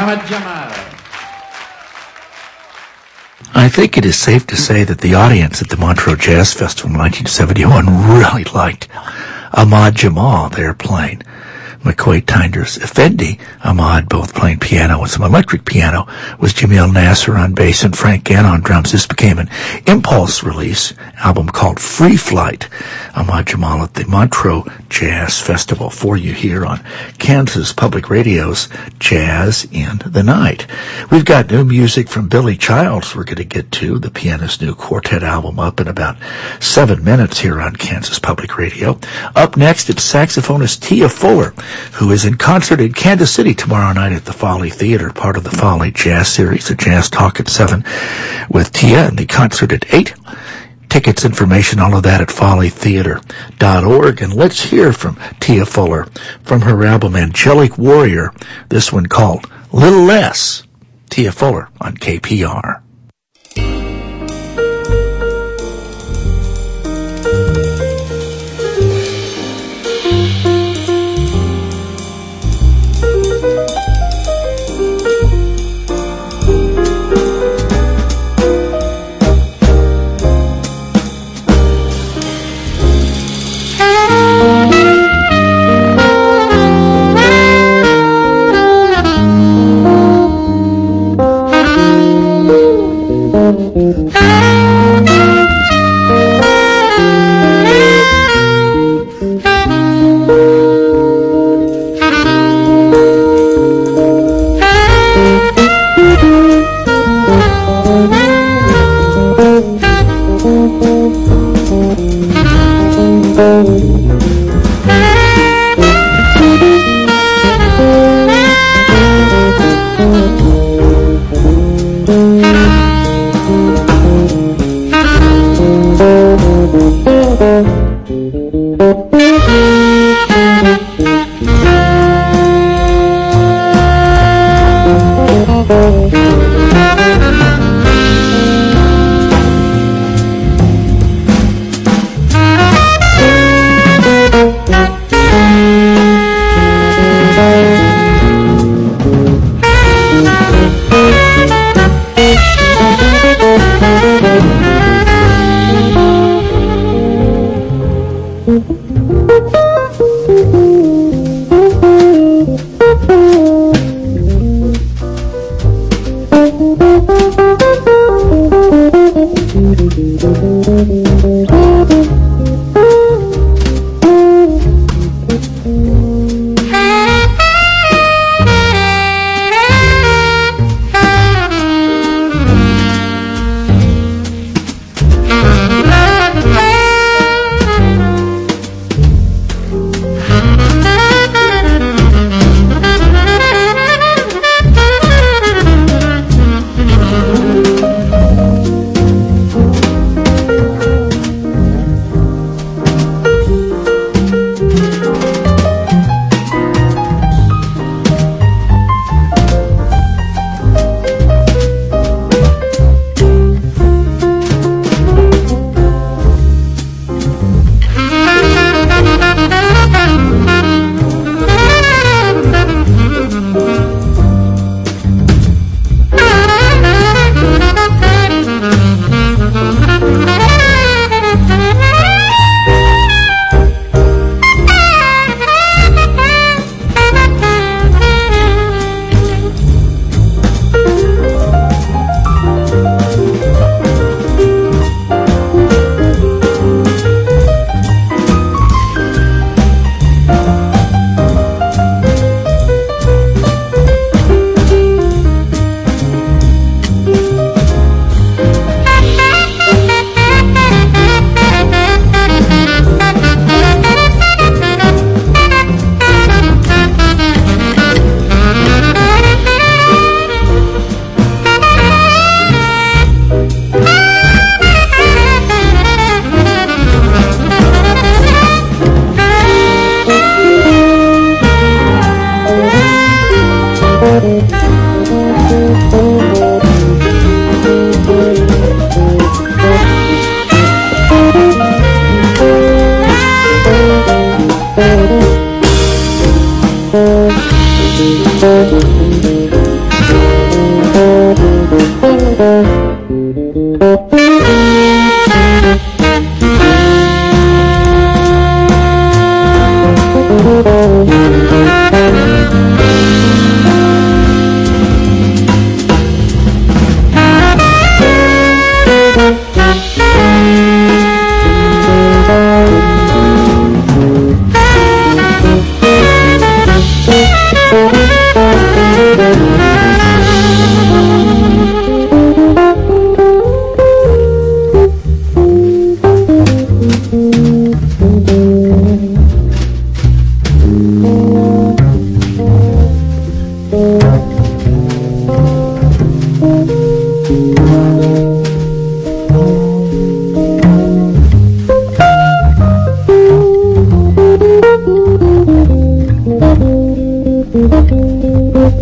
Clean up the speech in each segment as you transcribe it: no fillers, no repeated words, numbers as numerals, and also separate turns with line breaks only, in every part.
Ahmad Jamal.
I think it is safe to say that the audience at the Montreux Jazz Festival in 1971 really liked Ahmad Jamal there playing. McCoy Tyner's Effendi, Ahmad both playing piano and some electric piano, was Jamil Nasser on bass and Frank Gann on drums. This became an Impulse release, album called Free Flight. Ahmad Jamal at the Montreux Jazz Festival for you here on Kansas Public Radio's Jazz in the Night. We've got new music from Billy Childs we're going to get to, the pianist's new quartet album, up in about 7 minutes here on Kansas Public Radio. Up next, it's saxophonist Tia Fuller, who is in concert in Kansas City tomorrow night at the Folly Theater, part of the Folly Jazz Series, a jazz talk at 7 with Tia, and the concert at 8. Tickets, information, all of that at follytheater.org. And let's hear from Tia Fuller from her album Angelic Warrior, this one called Little Less. Tia Fuller on KPR.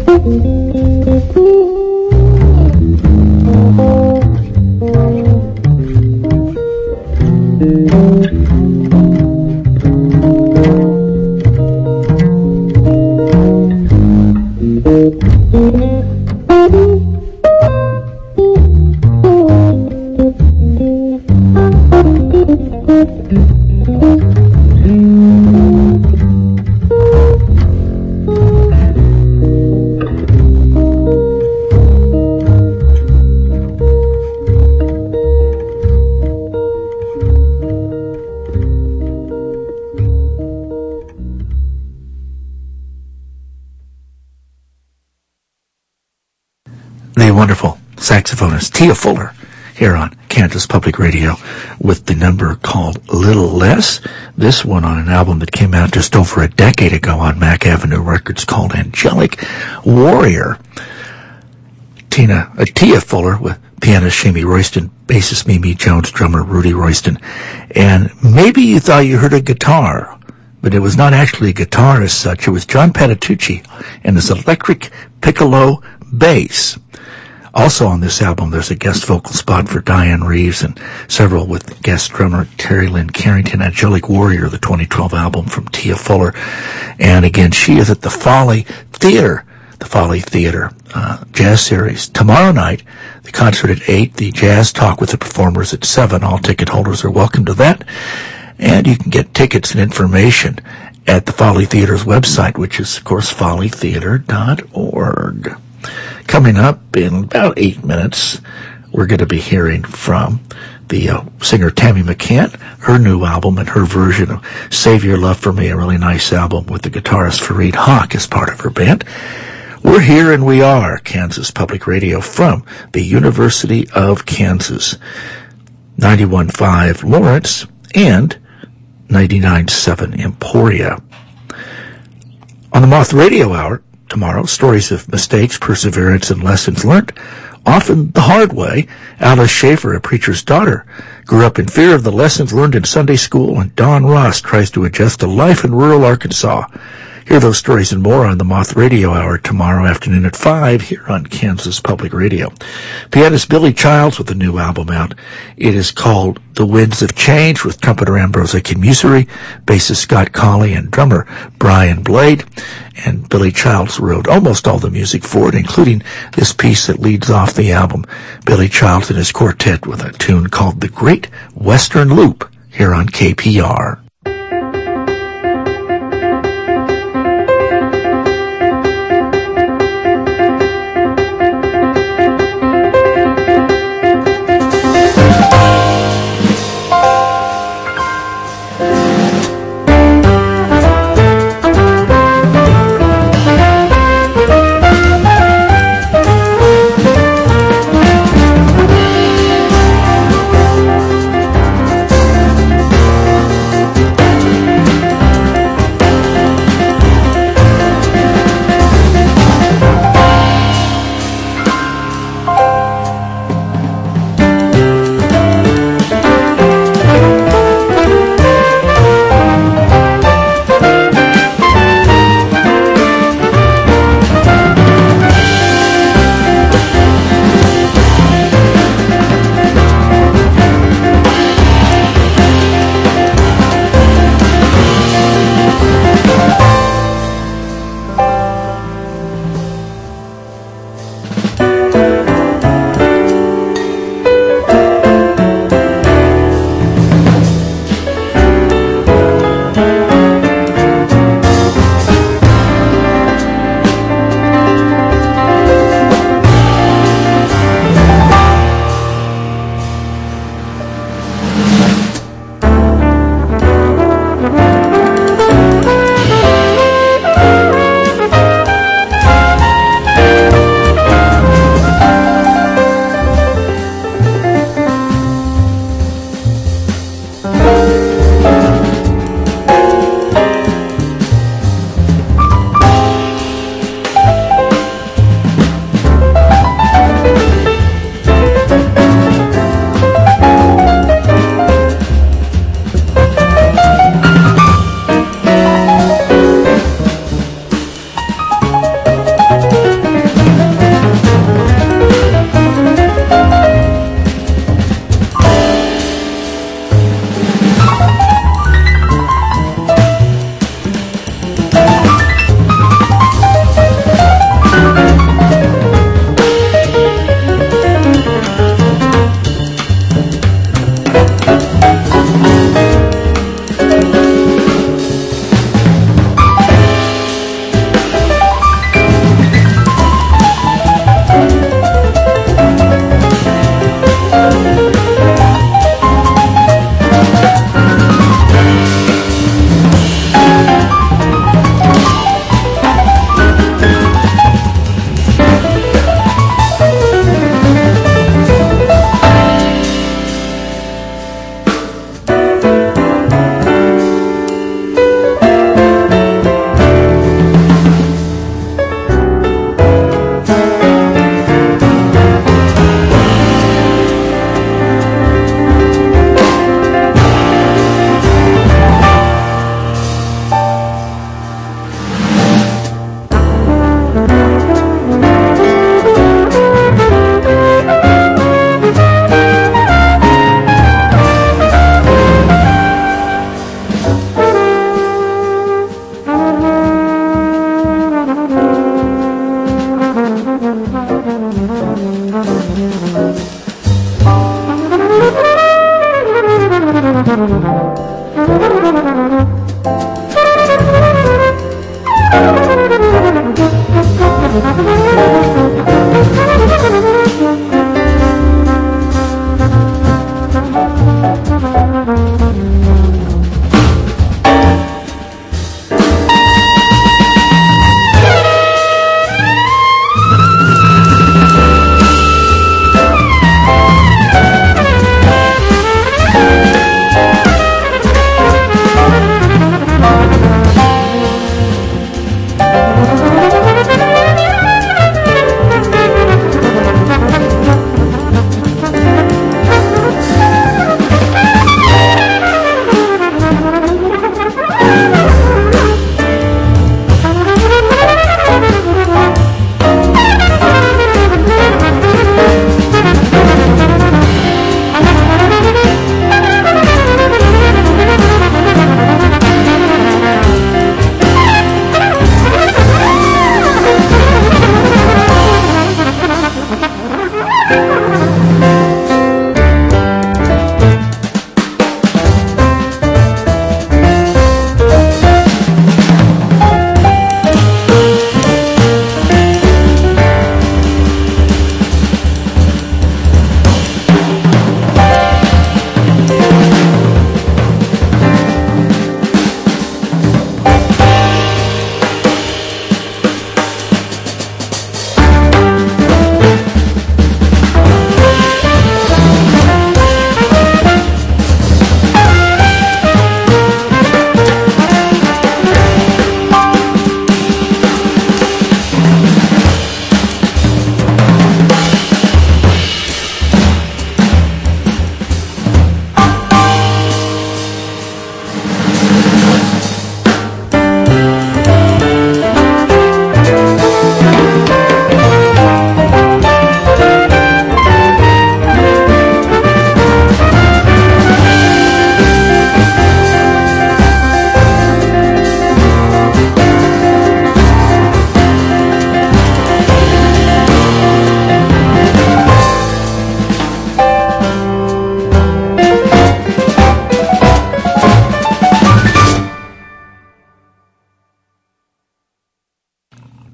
The wonderful saxophonist Tia Fuller here on Kansas Public Radio with the number called Little Less. This one on an album that came out just over a decade ago on Mack Avenue Records called Angelic Warrior. Tia Fuller with pianist Shamie Royston, bassist Mimi Jones, drummer Rudy Royston. And maybe you thought you heard a guitar, but it was not actually a guitar as such. It was John Patitucci and his electric piccolo bass. Also on this album, there's a guest vocal spot for Diane Reeves and several with guest drummer Terry Lynn Carrington. Angelic Warrior, the 2012 album from Tia Fuller. And again, she is at the Folly Theater Jazz Series. Tomorrow night, the concert at 8, the Jazz Talk with the performers at 7. All ticket holders are welcome to that. And you can get tickets and information at the Folly Theater's website, which is, of course, follytheater.org. Coming up in about 8 minutes, we're going to be hearing from the singer Tammy McCann, her new album and her version of Save Your Love for Me, a really nice album with the guitarist Fareed Haq as part of her band. We're here and we are Kansas Public Radio from the University of Kansas, 91.5 Lawrence and 99.7 Emporia. On the Moth Radio Hour, tomorrow, stories of mistakes, perseverance, and lessons learned, often the hard way. Alice Schaefer, a preacher's daughter, grew up in fear of the lessons learned in Sunday school, and Don Ross tries to adjust to life in rural Arkansas. Hear those stories and more on the Moth Radio Hour tomorrow afternoon at 5 here on Kansas Public Radio. Pianist Billy Childs with a new album out. It is called The Winds of Change with trumpeter Ambrose Akinmusire, bassist Scott Colley, and drummer Brian Blade. And Billy Childs wrote almost all the music for it, including this piece that leads off the album. Billy Childs and his quartet with a tune called The Great Western Loop here on KPR.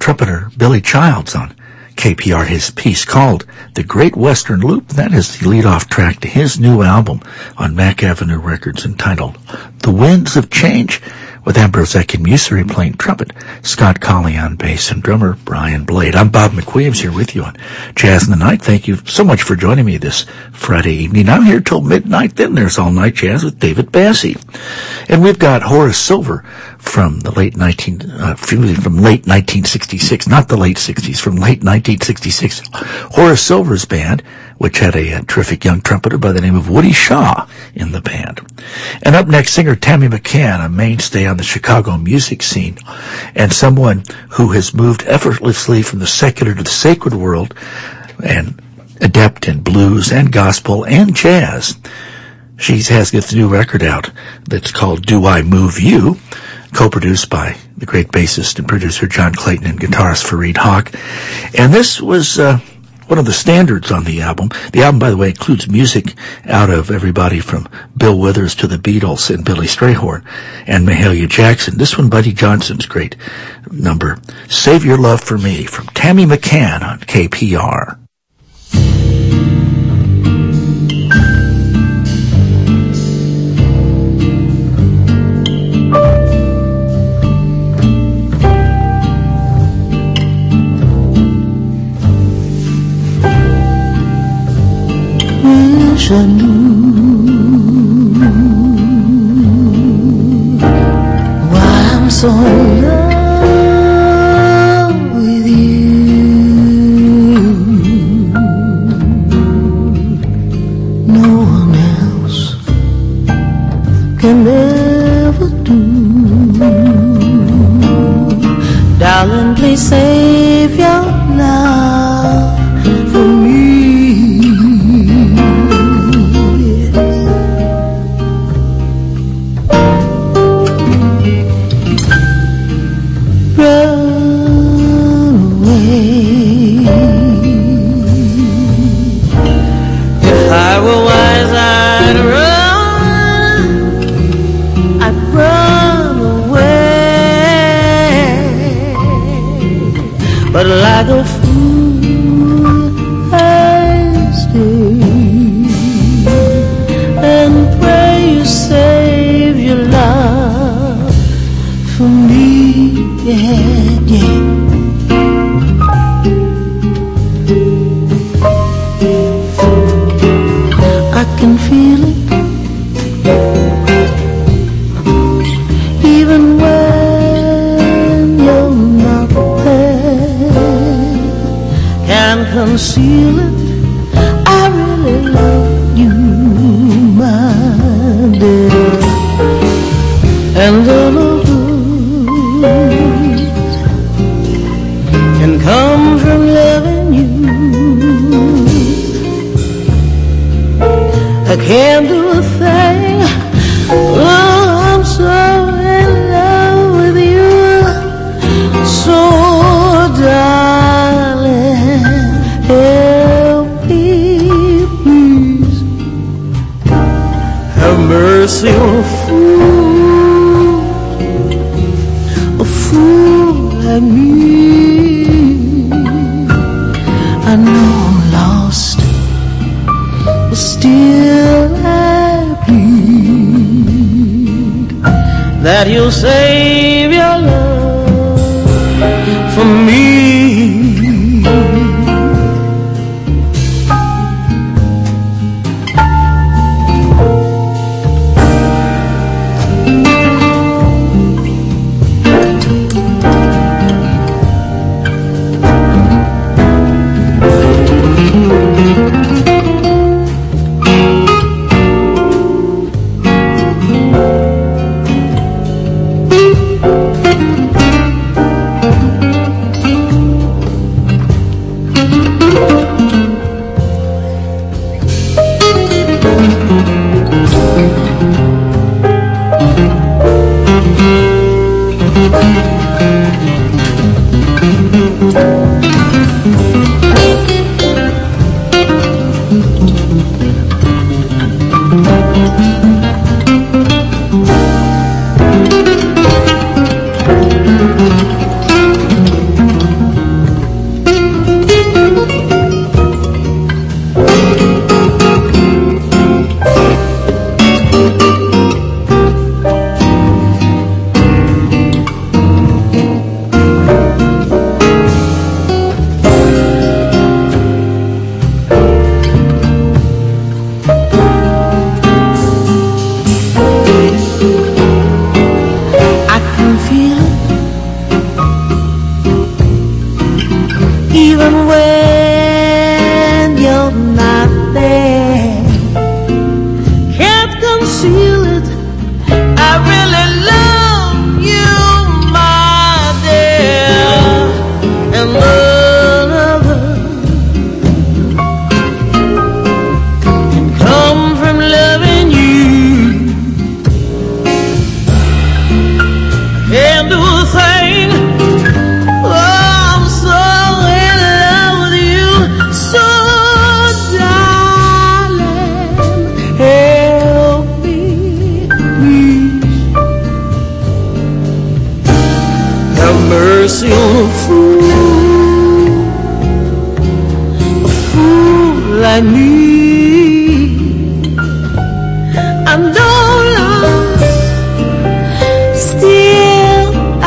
trumpeter Billy Childs on KPR, his piece called The Great Western Loop. That is the lead-off track to his new album on Mack Avenue Records entitled The Winds of Change, with Ambrose Akinmusire playing trumpet, Scott Colley on bass, and drummer Brian Blade. I'm Bob McWilliams here with you on Jazz in the Night. Thank you so much for joining me this Friday evening. I'm here till midnight. Then there's All Night Jazz with David Bassie. And we've got Horace Silver from the late 1966, not the late 60s, from late 1966. Horace Silver's band, which had a terrific young trumpeter by the name of Woody Shaw in the band. And up next, singer Tammy McCann, a mainstay on the Chicago music scene, and someone who has moved effortlessly from the secular to the sacred world, and adept in blues and gospel and jazz. She has this new record out that's called Do I Move You, co-produced by the great bassist and producer John Clayton and guitarist Fareed Haq. And this was one of the standards on the album. The album, by the way, includes music out of everybody from Bill Withers to the Beatles and Billy Strayhorn and Mahalia Jackson. This one, Buddy Johnson's great number, Save Your Love for Me, from Tammy McCann on KPR.
Wish I knew why I'm so in love with you. No one else can ever do. Darling, please save your love for me. But like a fool I stay and pray you save your love for me, yeah, yeah. I can feel it even when you're not there. Can't conceal it, I really love you, my dear. And all of it can come from loving you. I can't do a thing, oh, I'm so in love with you. So darling, help me please, have mercy on a fool like me. I know I'm lost, but still I plead that you'll save your love for me. even when you're not there. Can't conceal it, I really love you, my dear, and none other can come from loving you. Can't do a thing. Oh, I'm so in love with you, so darling, help me, please. Have mercy on a fool like me. I know love, still I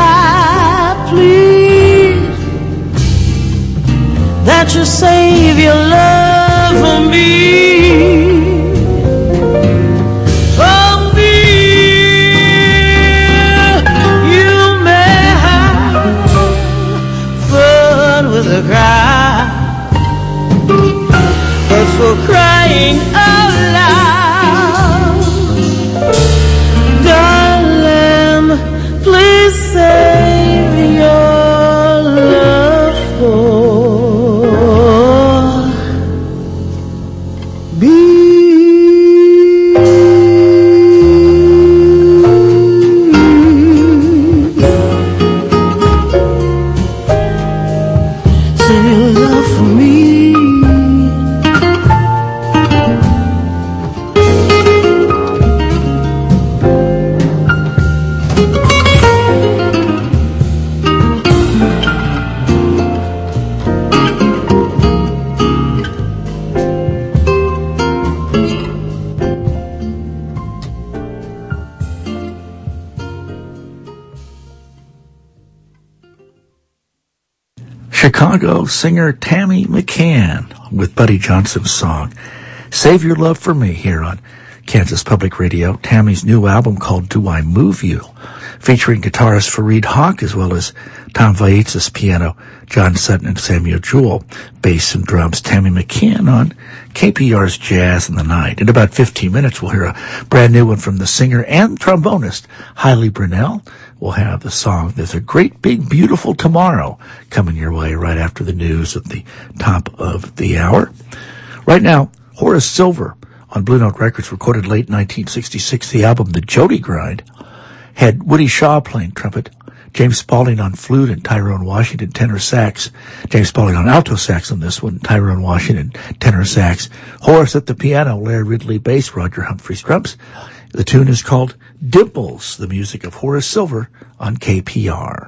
plead that you save your love for me. For me, you may have fun with a cry, but for crying out loud, darling, please save your love for me. Save your love for me.
Chicago singer Tammy McCann with Buddy Johnson's song Save Your Love for Me here on Kansas Public Radio. Tammy's new album called Do I Move You, featuring guitarist Fareed Hawk as well as Tom Waits' piano, John Sutton and Samuel Jewell, bass and drums. Tammy McCann on KPR's Jazz in the Night. In about 15 minutes, we'll hear a brand new one from the singer and trombonist Hailey Brunell. We'll have the song There's a Great Big Beautiful Tomorrow coming your way right after the news at the top of the hour. Right now, Horace Silver on Blue Note Records recorded late 1966 the album The Jody Grind. Had Woody Shaw playing trumpet, James Spaulding on flute and Tyrone Washington tenor sax. James Spaulding on alto sax on this one, Tyrone Washington tenor sax. Horace at the piano, Larry Ridley bass, Roger Humphreys drums. The tune is called Dimples, the music of Horace Silver on KPR.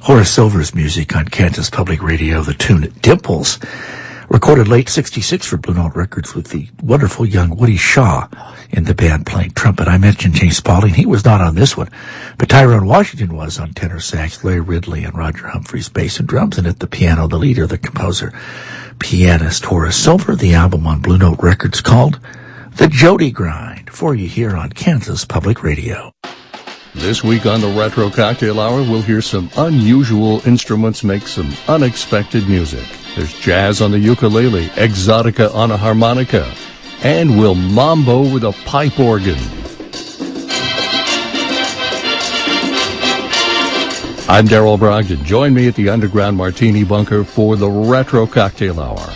Horace Silver's music on Kansas Public Radio, the tune Dimples, recorded late 66 for Blue Note Records with the wonderful young Woody Shaw in the band playing trumpet. I mentioned James Spaulding. He was not on this one, but Tyrone Washington was on tenor sax, Larry Ridley and Roger Humphreys bass and drums, and at the piano, the leader, the composer, pianist Horace Silver. The album on Blue Note Records called The Jody Grind, for you here on Kansas Public Radio.
This week on the Retro Cocktail Hour, we'll hear some unusual instruments make some unexpected music. There's jazz on the ukulele, exotica on a harmonica, and we'll mambo with a pipe organ. I'm Darrell Brogdon. Join me at the Underground Martini Bunker for the Retro Cocktail Hour.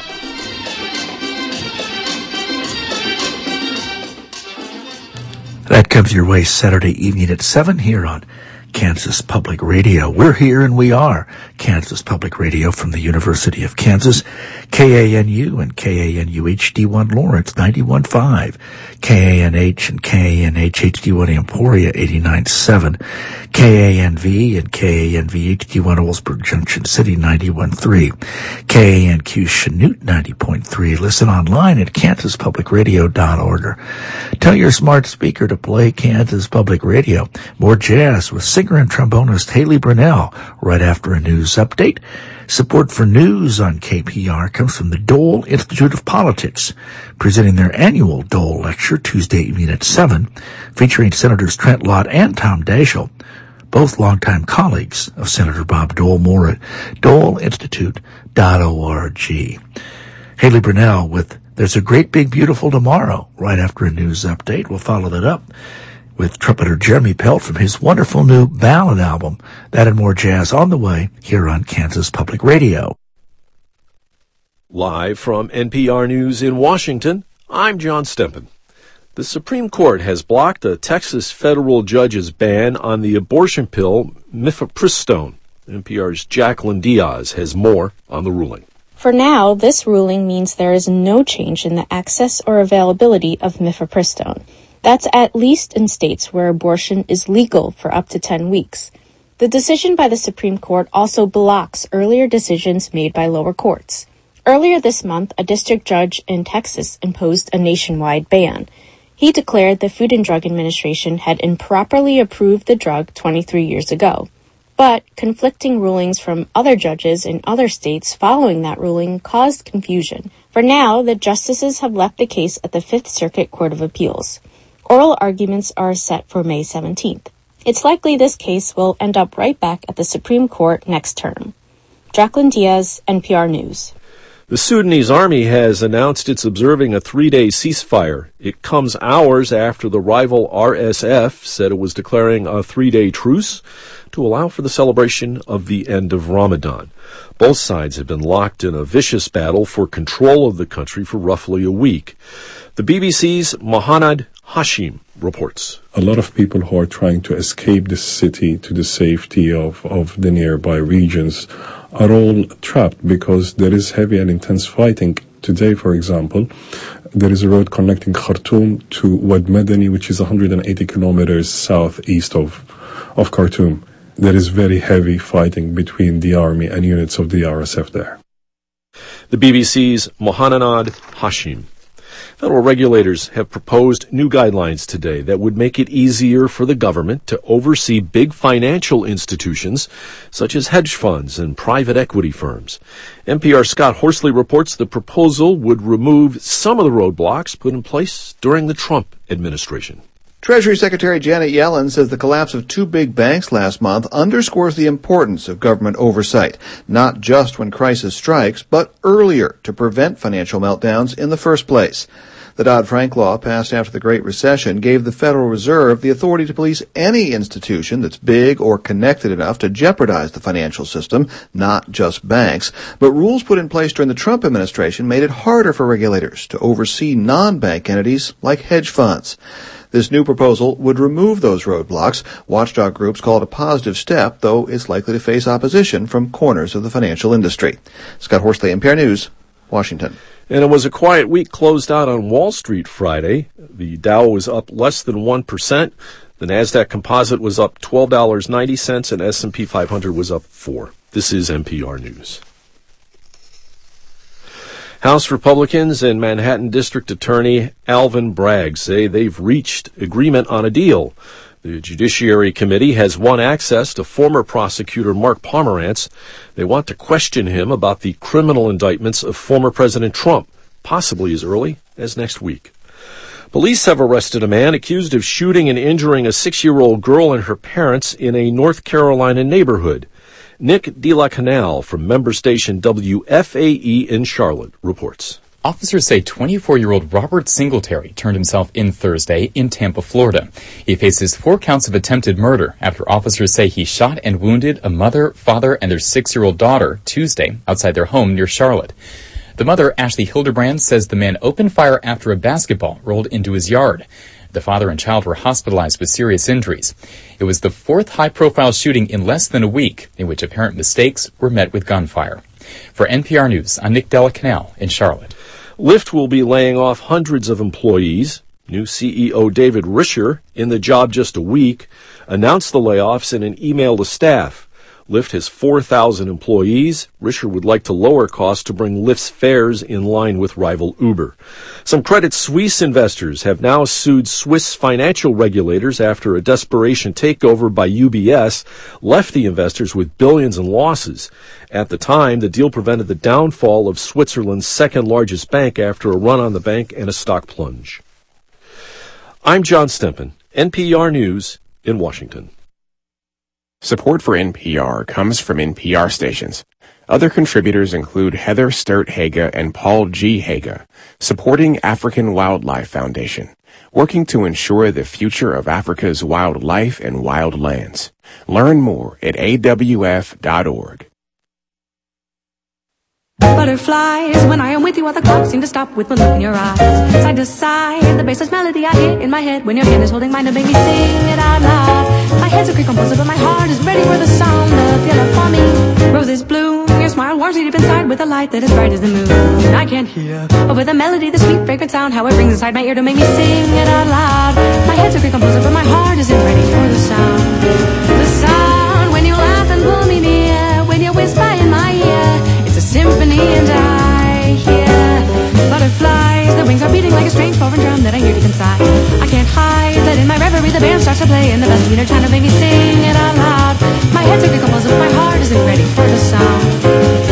That comes your way Saturday evening at 7 here on Kansas Public Radio. We're here and we are Kansas Public Radio from the University of Kansas, KANU and KANU HD1 Lawrence 91.5, KANH and KANH HD1 Emporia 89.7, KANV and KANV HD1 Oldsburg Junction City 91.3, KANQ Chanute 90.3. Listen online at kansaspublicradio.org. Or tell your smart speaker to play Kansas Public Radio. More jazz with singer and trombonist Haley Brunell right after a news update. Support for news on KPR comes from the Dole Institute of Politics, presenting their annual Dole Lecture Tuesday evening at 7, featuring Senators Trent Lott and Tom Daschle, both longtime colleagues of Senator Bob Dole. More at doleinstitute.org. Haley Brunell with There's a Great Big Beautiful Tomorrow right after a news update. We'll follow that up with trumpeter Jeremy Pelt from his wonderful new ballad album. That and more jazz on the way here on Kansas Public Radio.
Live from NPR News in Washington, I'm John Stempen. The Supreme Court has blocked a Texas federal judge's ban on the abortion pill mifepristone. NPR's Jacqueline Diaz has more on the ruling.
For now, this ruling means there is no change in the access or availability of mifepristone. That's at least in states where abortion is legal for up to 10 weeks. The decision by the Supreme Court also blocks earlier decisions made by lower courts. Earlier this month, a district judge in Texas imposed a nationwide ban. He declared the Food and Drug Administration had improperly approved the drug 23 years ago. But conflicting rulings from other judges in other states following that ruling caused confusion. For now, the justices have left the case at the Fifth Circuit Court of Appeals. Oral arguments are set for May 17th. It's likely this case will end up right back at the Supreme Court next term. Jacqueline Diaz, NPR News.
The Sudanese army has announced it's observing a 3-day ceasefire. It comes hours after the rival RSF said it was declaring a 3-day truce to allow for the celebration of the end of Ramadan. Both sides have been locked in a vicious battle for control of the country for roughly a week. The BBC's Mohanad Hashim reports.
A lot of people who are trying to escape the city to the safety of the nearby regions are all trapped because there is heavy and intense fighting. Today, for example, there is a road connecting Khartoum to Wad Madani, which is 180 kilometers southeast of Khartoum. There is very heavy fighting between the army and units of the RSF there.
The BBC's Mohanad Hashim. Federal regulators have proposed new guidelines today that would make it easier for the government to oversee big financial institutions such as hedge funds and private equity firms. NPR's Scott Horsley reports the proposal would remove some of the roadblocks put in place during the Trump administration.
Treasury Secretary Janet Yellen says the collapse of two big banks last month underscores the importance of government oversight, not just when crisis strikes, but earlier to prevent financial meltdowns in the first place. The Dodd-Frank law passed after the Great Recession gave the Federal Reserve the authority to police any institution that's big or connected enough to jeopardize the financial system, not just banks. But rules put in place during the Trump administration made it harder for regulators to oversee non-bank entities like hedge funds. This new proposal would remove those roadblocks. Watchdog groups call it a positive step, though it's likely to face opposition from corners of the financial industry. Scott Horsley, NPR News, Washington.
And it was a quiet week closed out on Wall Street Friday. The Dow was up less than 1%. The Nasdaq Composite was up $12.90 and S&P 500 was up 4. This is NPR News. House Republicans and Manhattan District Attorney Alvin Bragg say they've reached agreement on a deal. The Judiciary Committee has won access to former prosecutor Mark Pomerantz. They want to question him about the criminal indictments of former President Trump, possibly as early as next week. Police have arrested a man accused of shooting and injuring a 6-year-old girl and her parents in a North Carolina neighborhood. Nick De La Canal from member station WFAE in Charlotte reports.
Officers say 24-year-old Robert Singletary turned himself in Thursday in Tampa, Florida. He faces 4 counts of attempted murder after officers say he shot and wounded a mother, father, and their 6-year-old daughter Tuesday outside their home near Charlotte. The mother, Ashley Hildebrand, says the man opened fire after a basketball rolled into his yard. The father and child were hospitalized with serious injuries. It was the 4th high-profile shooting in less than a week in which apparent mistakes were met with gunfire. For NPR News, I'm Nick De La Canal in Charlotte.
Lyft will be laying off hundreds of employees. New CEO David Risher, in the job just a week, announced the layoffs in an email to staff. Lyft has 4,000 employees. Risher would like to lower costs to bring Lyft's fares in line with rival Uber. Some Credit Suisse investors have now sued Swiss financial regulators after a desperation takeover by UBS left the investors with billions in losses. At the time, the deal prevented the downfall of Switzerland's second largest bank after a run on the bank and a stock plunge. I'm John Stempen, NPR News in Washington.
Support for NPR comes from NPR stations. Other contributors include Heather Sturt Haga and Paul G. Haga, supporting African Wildlife Foundation, working to ensure the future of Africa's wildlife and wildlands. Learn more at awf.org.
Butterflies, when I am with you, all the clocks seem to stop with one look in your eyes. Side to side, the baseless melody I hear in my head when your hand is holding mine to make me sing it out loud. My head's a creak composer, but my heart is ready for the sound of your love for me. Roses bloom, your smile warms me deep inside with a light that is bright as the moon. I can't hear over the melody, the sweet fragrant sound, how it rings inside my ear to make me sing it out loud. My head's a creak composer, but my heart isn't ready for the sound. The sound when you laugh and pull me near, when you whisper in my ear. It's a symphony and I hear butterflies. The wings are beating like a strange foreign drum that I hear deep inside. I can't hide that in my reverie the band starts to play and the best leader trying to make me sing it out loud. My head's a composer, but my heart isn't ready for the sound.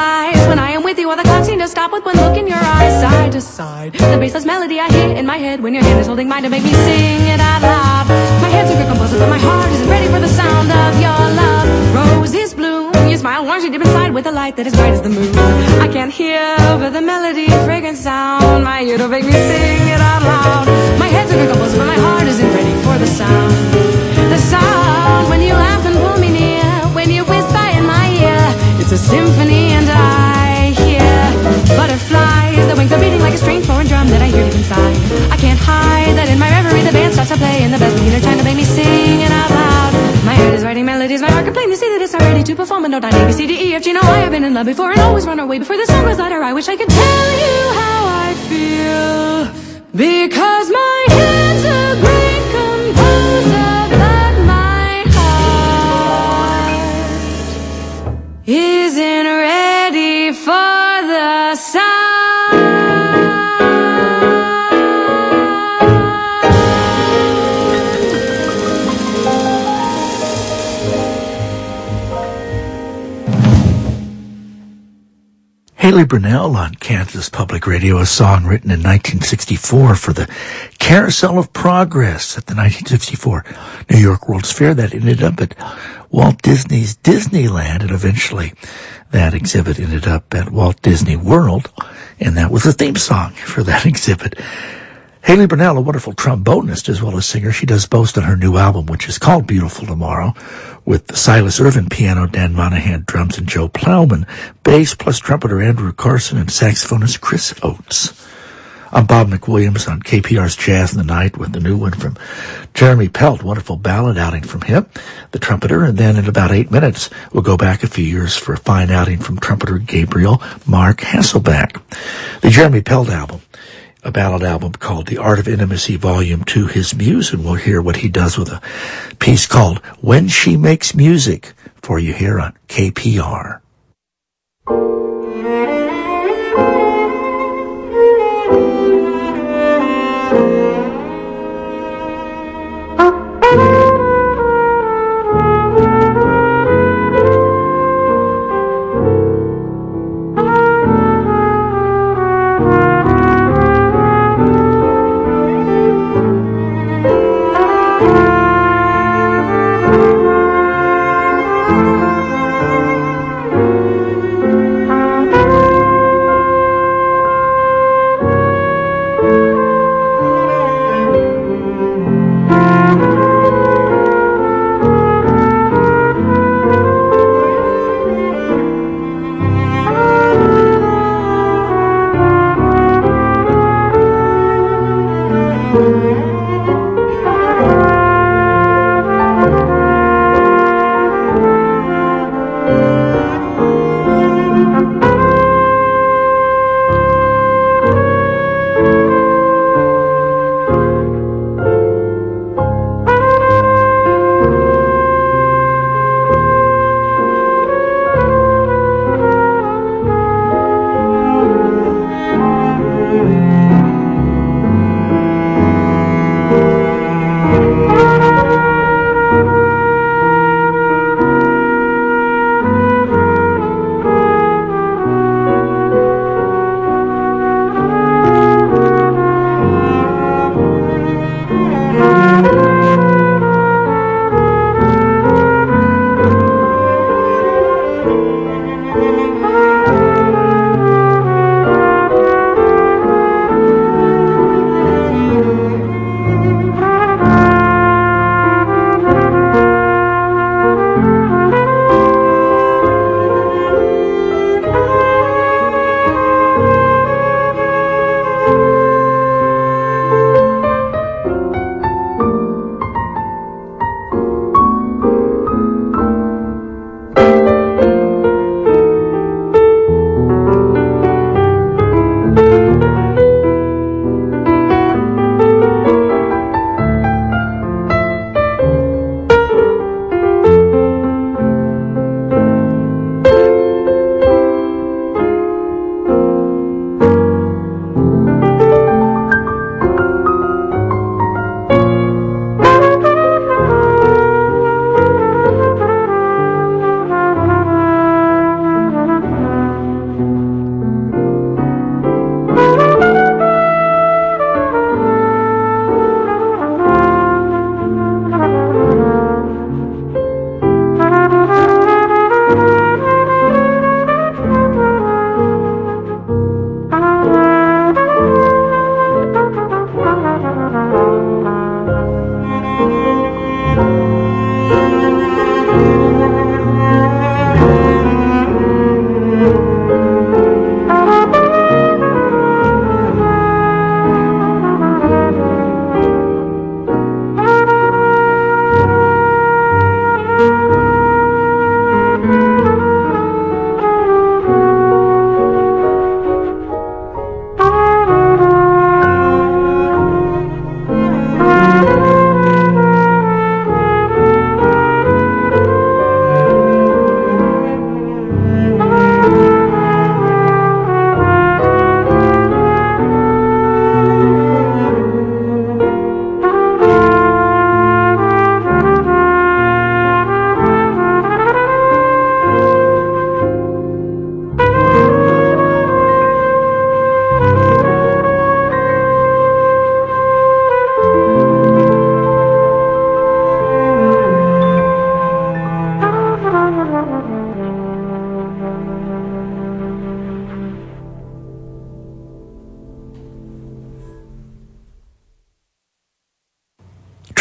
flies. When I am with you, all the clocks seem to stop with one look in your eyes. Side to side, the baseless melody I hear in my head when your hand is holding mine to make me sing it out loud. My hands are composed, but my heart isn't ready for the sound of your love. Roses bloom, you smile, warms you deep inside with a light that is bright as the moon. I can't hear over the melody, fragrant sound. My ear don't make me sing it out loud. My hands are composed, but my heart isn't ready for the sound. The sound when you laugh and pull me near, when you whisper in my ear. It's a symphony and I hear butterflies. The wings are beating like a strange foreign drum that I hear deep inside. I can't hide that in my reverie the band starts to play, and the bells begin to chime to make me sing it out loud. My head is writing melodies, my heart can plainly see that it's not ready to perform a note on A, B, C, D, E, F, G. Now I have been in love before and always run away before the song was louder. I wish I could tell you how I feel, because my hands are great composer, but my heart isn't ready for the sound.
Haley Brunell on Kansas Public Radio, a song written in 1964 for the Carousel of Progress at the 1964 New York World's Fair that ended up at Walt Disney's Disneyland, and eventually that exhibit ended up at Walt Disney World, and that was the theme song for that exhibit. Haley Brunell, a wonderful trombonist as well as singer. She does boast on her new album, which is called Beautiful Tomorrow, with Silas Irvin piano, Dan Monahan drums, and Joe Plowman bass, plus trumpeter Andrew Carson and saxophonist Chris Oates. I'm Bob McWilliams on KPR's Jazz in the Night with the new one from Jeremy Pelt, wonderful ballad outing from him, the trumpeter, and then in about 8 minutes we'll go back a few years for a fine outing from trumpeter Gabriel Mark Hasselback. The Jeremy Pelt album, a ballad album called The Art of Intimacy Volume 2, his muse, and we'll hear what he does with a piece called When She Makes Music for you here on KPR.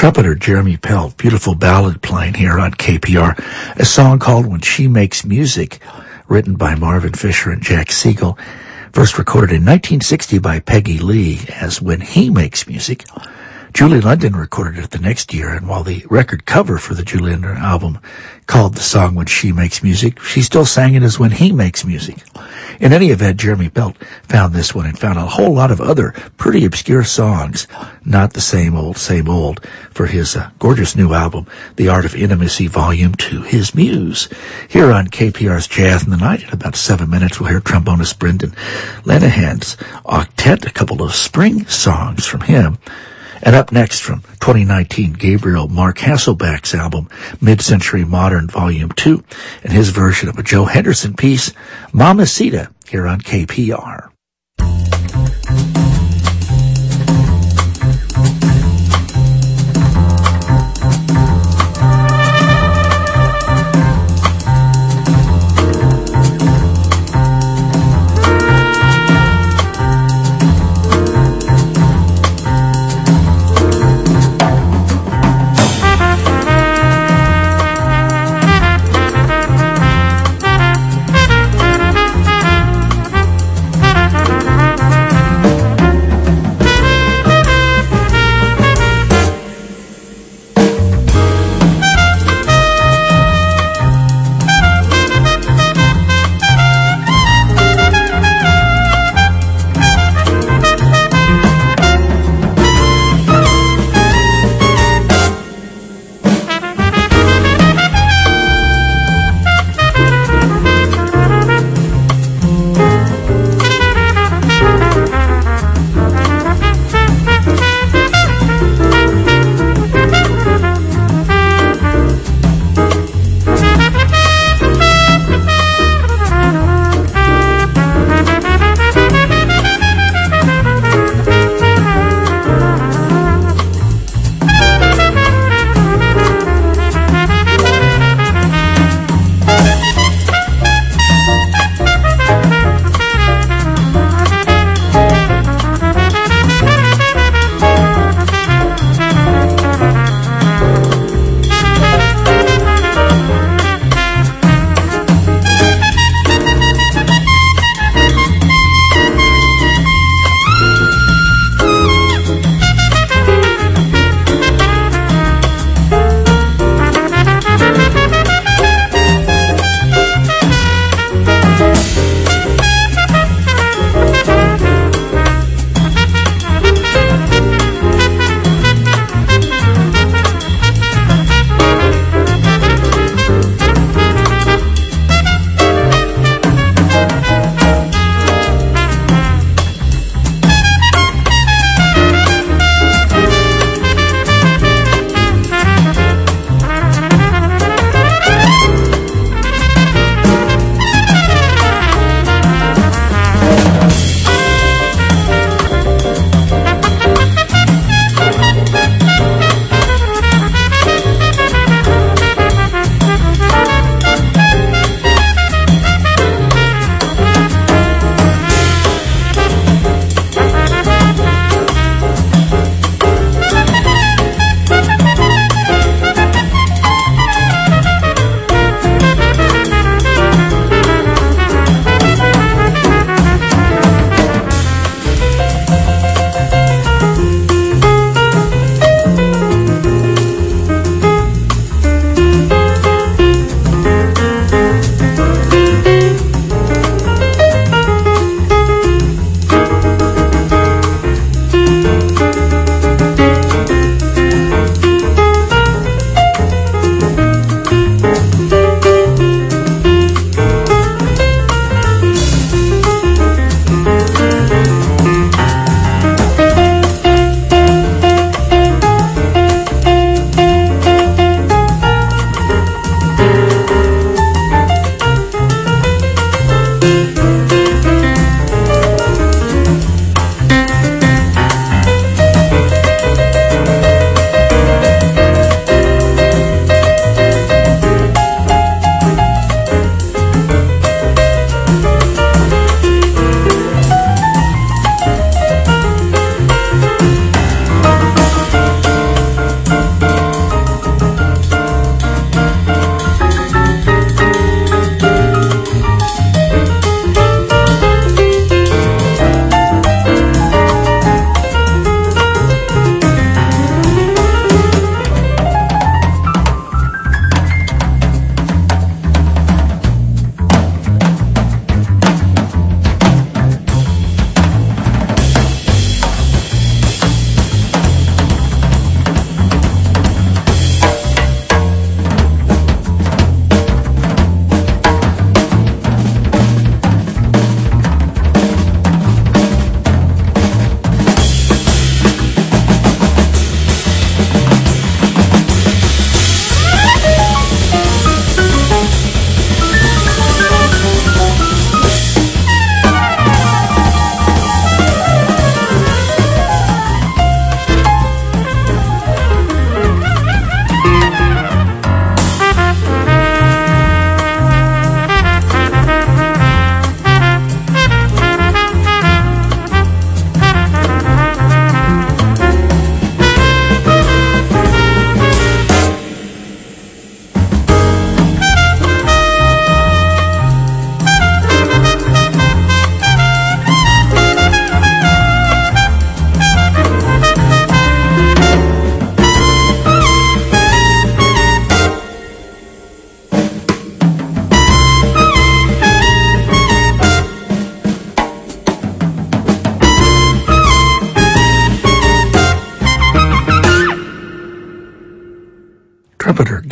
trumpeter Jeremy Pelt, beautiful ballad playing here on KPR, a song called When She Makes Music, written by Marvin Fisher and Jack Siegel, first recorded in 1960 by Peggy Lee as When He Makes Music. Julie London recorded it the next year, and while the record cover for the Julie London album called the song When She Makes Music, she still sang it as When He Makes Music. In any event, Jeremy Pelt found this one and found a whole lot of other pretty obscure songs, not the same old, for his gorgeous new album, The Art of Intimacy Volume 2, his muse. Here on KPR's Jazz in the Night, in about 7 minutes, we'll hear trombonist Brendan Lenahan's octet, a couple of spring songs from him. And up next from 2019, Gabriel Mark Hasselback's album, Mid-Century Modern Volume 2, and his version of a Joe Henderson piece, Mamacita, here on KPR.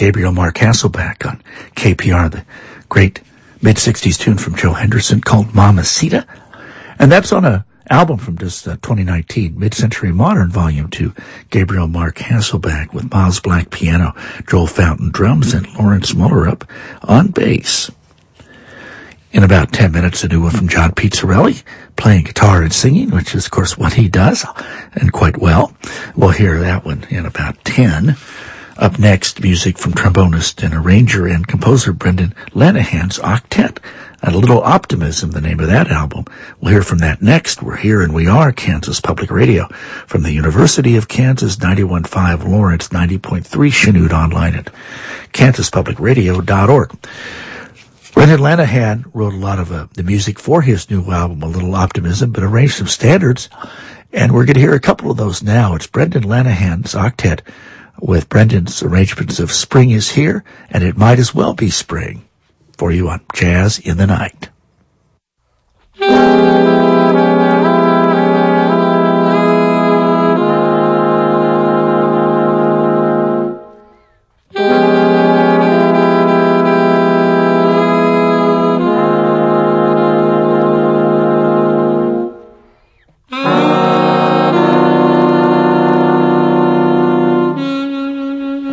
Gabriel Mark Hasselback on KPR, the great mid-60s tune from Joe Henderson called Mamacita. And that's on a album from just 2019, Mid-Century Modern Volume 2, Gabriel Mark Hasselback with Miles Black piano, Joel Fountain drums, and Lawrence Mullerup on bass. In about 10 minutes, a new one from John Pizzarelli, playing guitar and singing, which is, of course, what he does, and quite well. We'll hear that one in about 10. Up next, music from trombonist and arranger and composer Brendan Lanahan's Octet. A Little Optimism, the name of that album. We'll hear from that next. We're here and we are Kansas Public Radio from the University of Kansas, 91.5 Lawrence, 90.3 Chanute, online at kansaspublicradio.org. Brendan Lanahan wrote a lot of the music for his new album, A Little Optimism, but arranged some standards, and we're going to hear a couple of those now. It's Brendan Lanahan's Octet with Brendan's arrangements of Spring is Here, and It Might As Well Be Spring, for you on Jazz in the Night.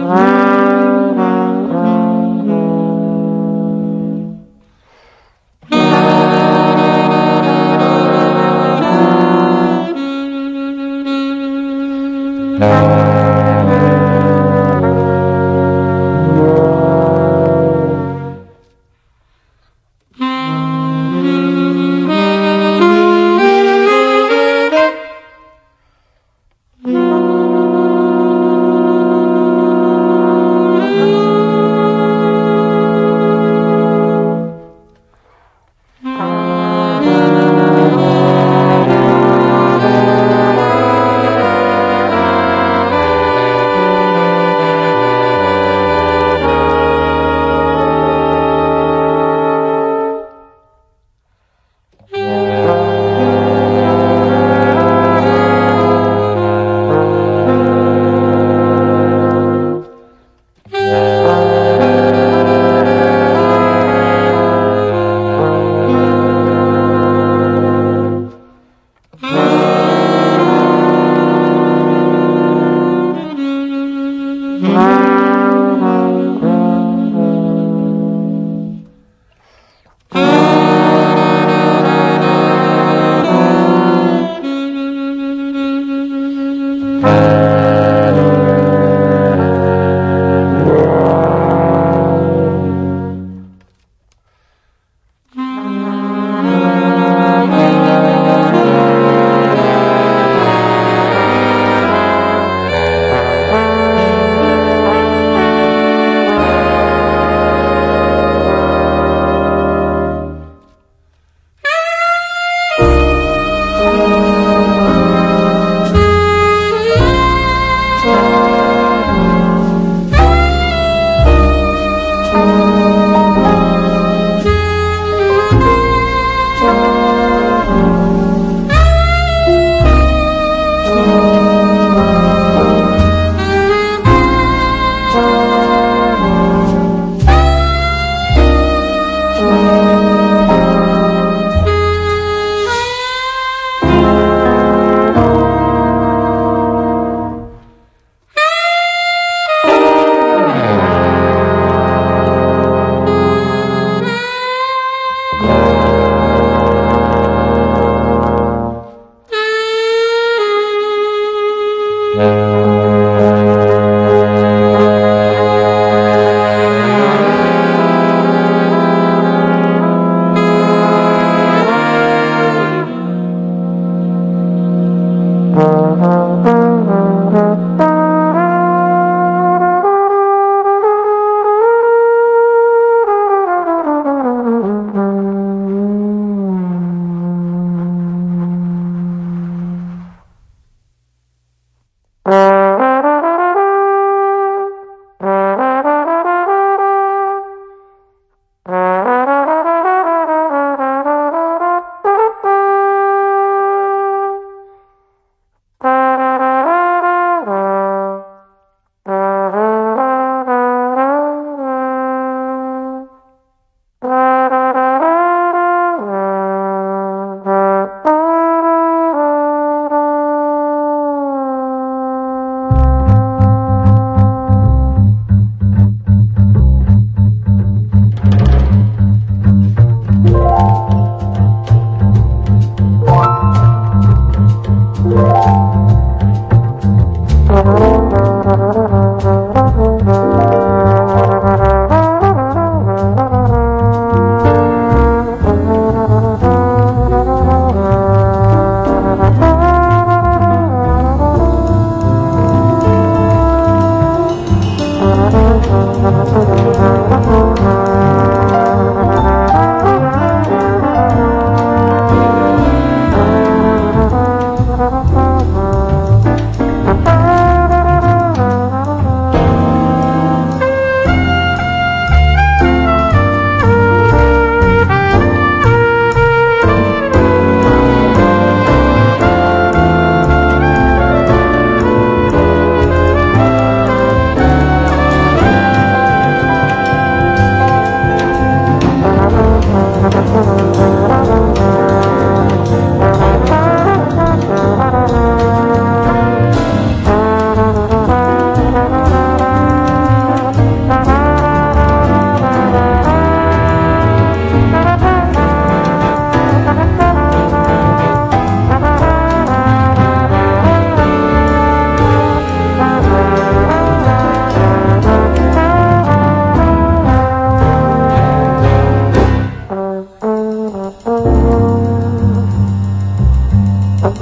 Mm-hmm.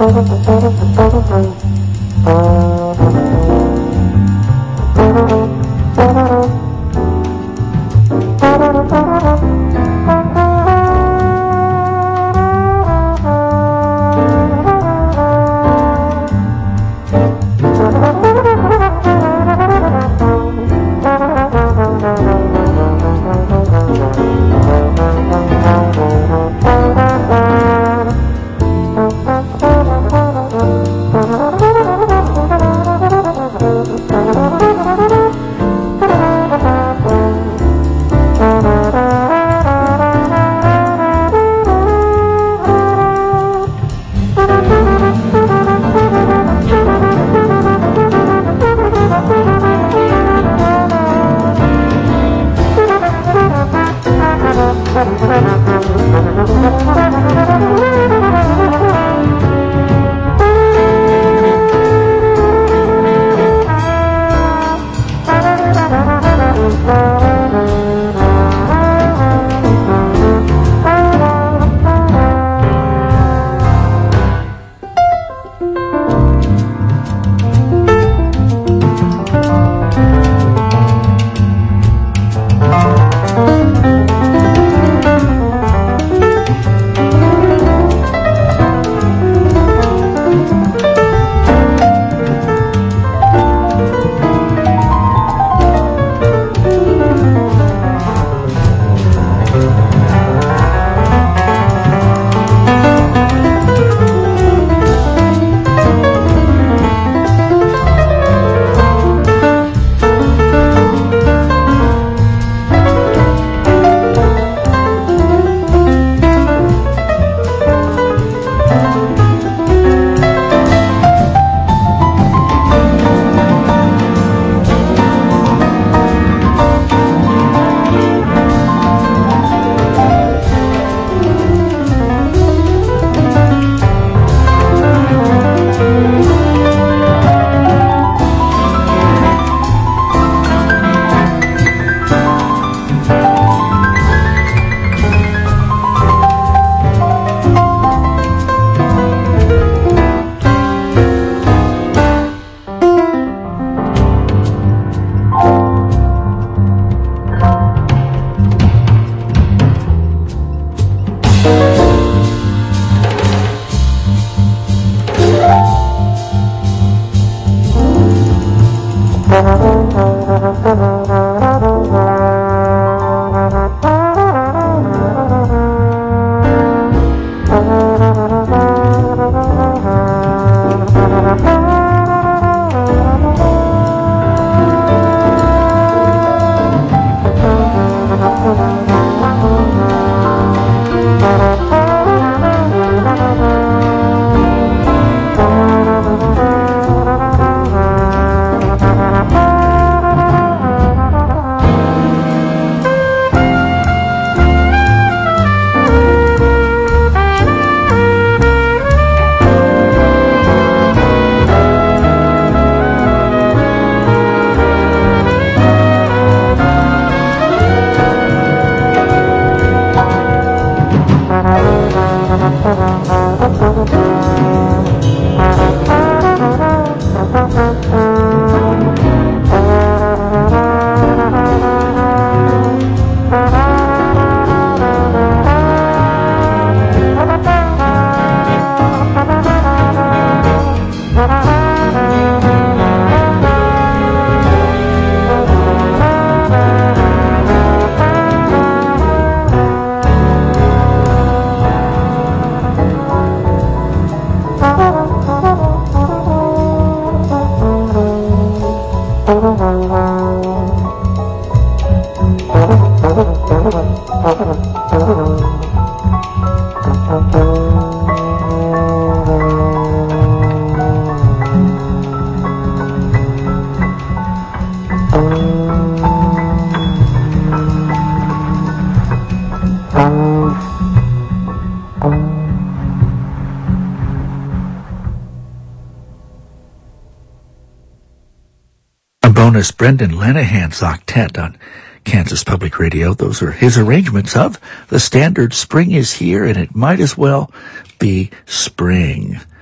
Bonus Brendan Lanahan's octet on Kansas Public Radio. Those are his arrangements of the standard Spring is Here, and it might as well be spring.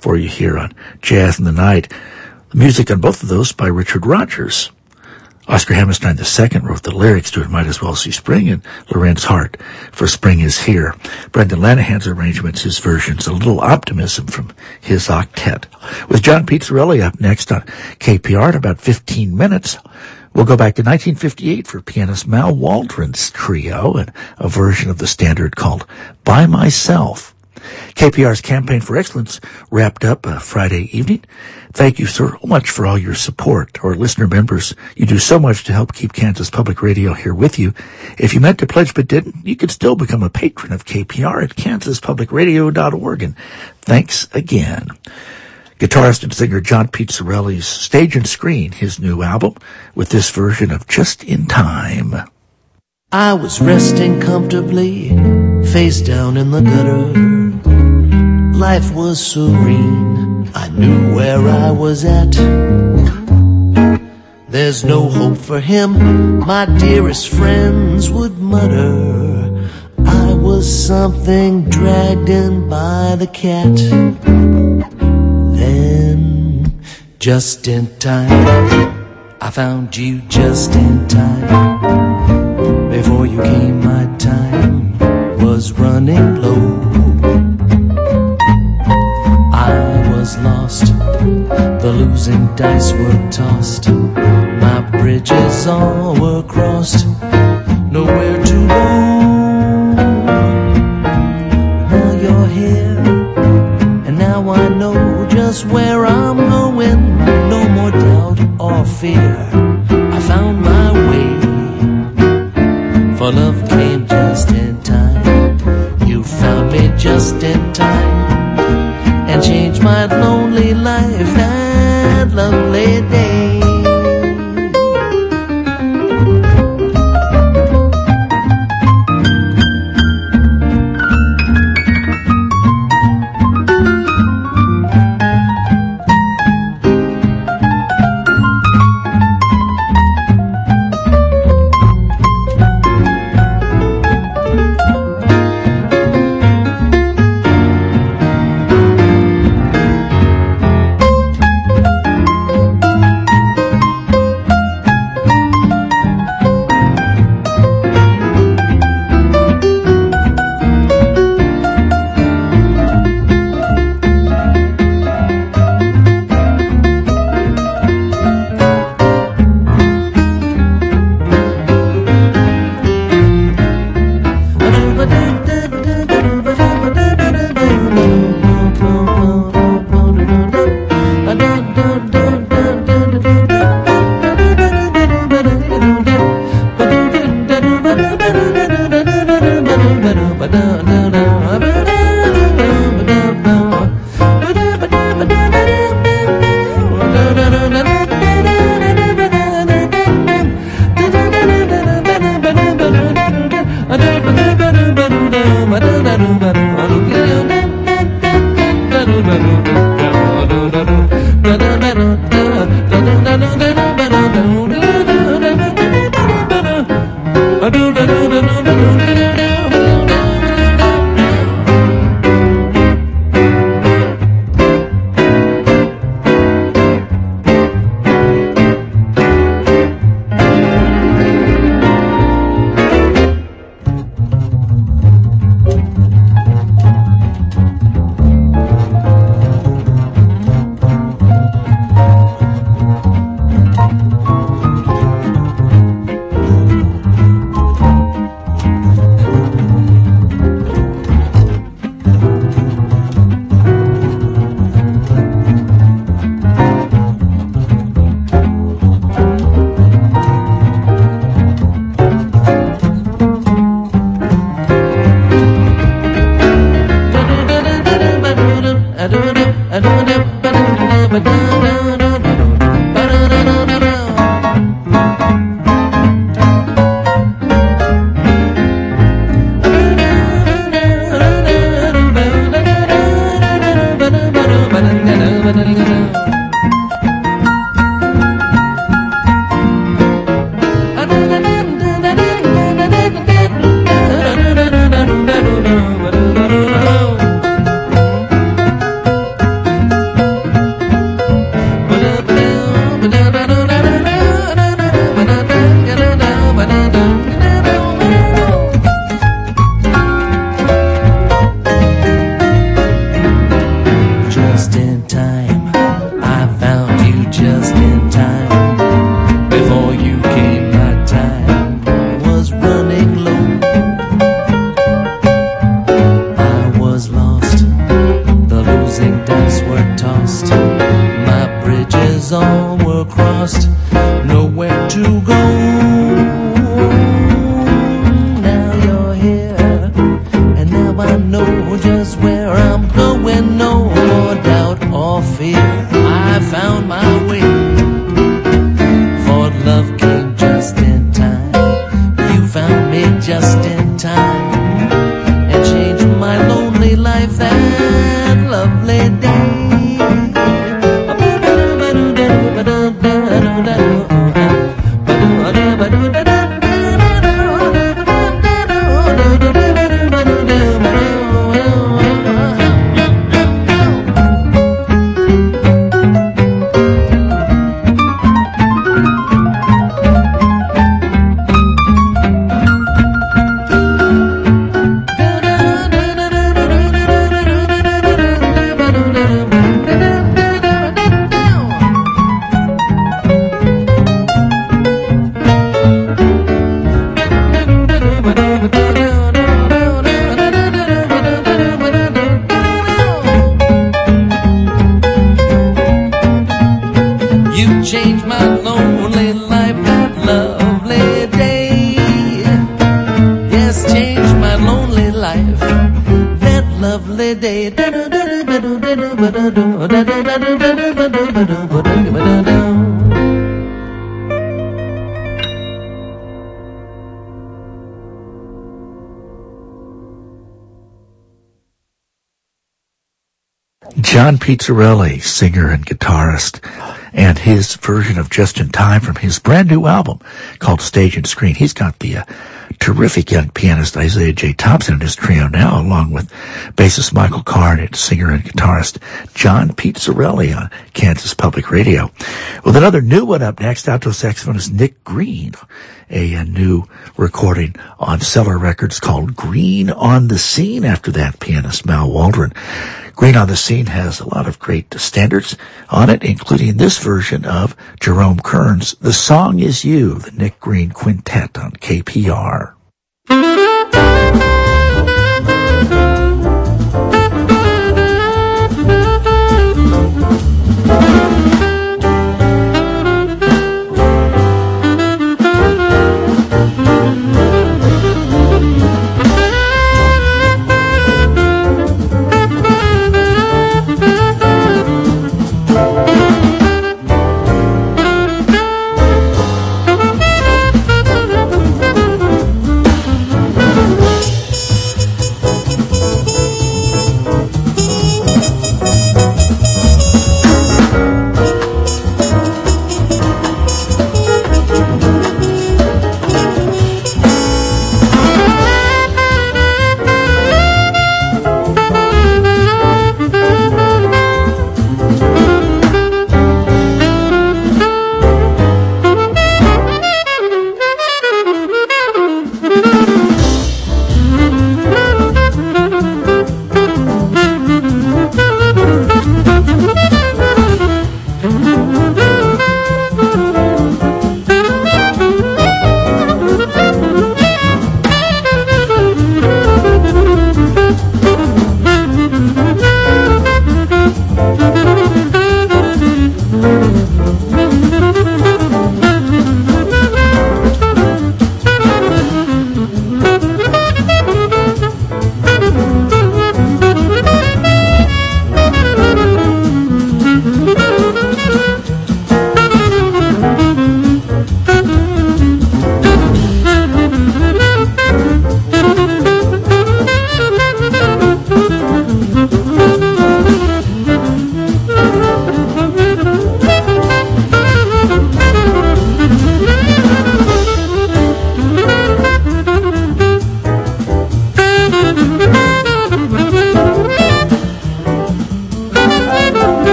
for you here on Jazz in the Night. The music on both of those by Richard Rodgers. Oscar Hammerstein II wrote the lyrics to It Might As Well See Spring, and Lorenz Hart for Spring Is Here. Brendan Lanahan's arrangements, his versions, A Little Optimism from his octet. With John Pizzarelli up next on KPR in about 15 minutes, we'll go back to 1958 for pianist Mal Waldron's trio and a version of the standard called By Myself. KPR's Campaign for Excellence wrapped up Friday evening. Thank you so much for all your support. Our listener members, you do so much to help keep Kansas Public Radio here with you. If you meant to pledge but didn't, you could still become a patron of KPR at kansaspublicradio.org. And thanks again. Guitarist and singer John Pizzarelli's Stage and Screen, his new album, with this version of Just in Time.
I was resting comfortably, face down in the gutter. Life was serene, I knew where I was at. There's no hope for him, my dearest friends would mutter. I was something dragged in by the cat. Then, just in time, I found you just in time. Before you came, my time was running low. I was lost, the losing dice were tossed. My bridges all were crossed, nowhere to go. Now you're here, and now I know just where I'm going. No more doubt or fear, I found my way. For love came just in time. You found me just in time and changed my lonely life that lovely day. tossed. My bridges all were crossed, nowhere to go. Now you're here, and now I know just where I'm going. No more doubt or fear. I found my way, for love came just in time. You found me just in time, and changed my lonely life that lovely day. Changed my lonely life that lovely day. Yes, changed my lonely life that lovely day.
John Pizzarelli, singer and guitarist, and his version of Just in Time from his brand new album called Stage and Screen. He's got the terrific young pianist Isaiah J. Thompson in his trio now, along with bassist Michael Carr and singer and guitarist John Pizzarelli on Kansas Public Radio. With another new one up next, alto saxophonist Nick Green, a new recording on Cellar Records called Green on the Scene. After that, pianist Mal Waldron. Green on the Scene has a lot of great standards on it, including this version of Jerome Kern's The Song Is You, the Nick Green Quintet on KPR.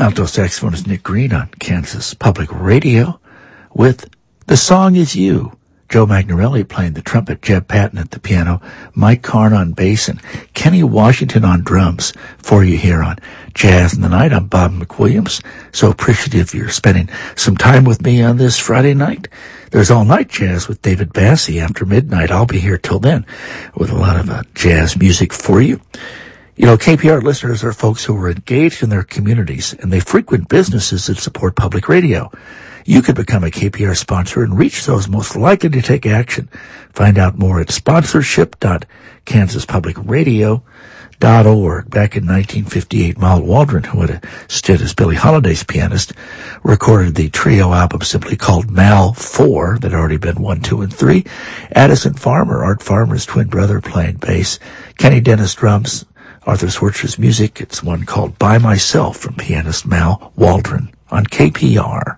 Alto saxophonist Nick Green on Kansas Public Radio with The Song Is You. Joe Magnarelli playing the trumpet, Jeb Patton at the piano, Mike Karn on bass, and Kenny Washington on drums for you here on Jazz in the Night. I'm Bob McWilliams. So appreciative you're spending some time with me on this Friday night. There's All Night Jazz with David Bassey after midnight. I'll be here till then with a lot of jazz music for you. You know, KPR listeners are folks who are engaged in their communities, and they frequent businesses that support public radio. You could become a KPR sponsor and reach those most likely to take action. Find out more at sponsorship.kansaspublicradio.org. Back in 1958, Mal Waldron, who had stood as Billie Holiday's pianist, recorded the trio album simply called Mal 4 that had already been 1, 2, and 3. Addison Farmer, Art Farmer's twin brother, playing bass. Kenny Dennis drums. Arthur Schwartz's music. It's one called By Myself from pianist Mal Waldron on KPR.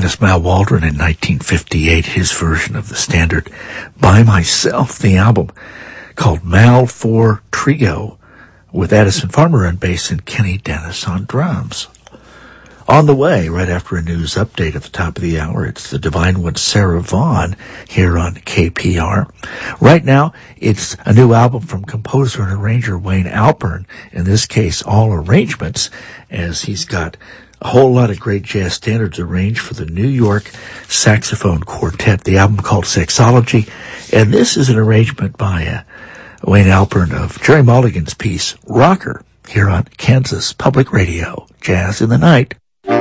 Dennis Mal Waldron in 1958, his version of the standard By Myself, the album called Mal 4 Trio, with Addison Farmer on bass and Kenny Dennis on drums. On the way, right after a news update at the top of the hour, it's the Divine One Sarah Vaughan here on KPR. Right now, it's a new album from composer and arranger Wayne Alpern, in this case all arrangements, as he's got a whole lot of great jazz standards arranged for the New York Saxophone Quartet, the album called Sexology, and this is an arrangement by Wayne Alpern of Jerry Mulligan's piece, Rocker, here on Kansas Public Radio, Jazz in the Night.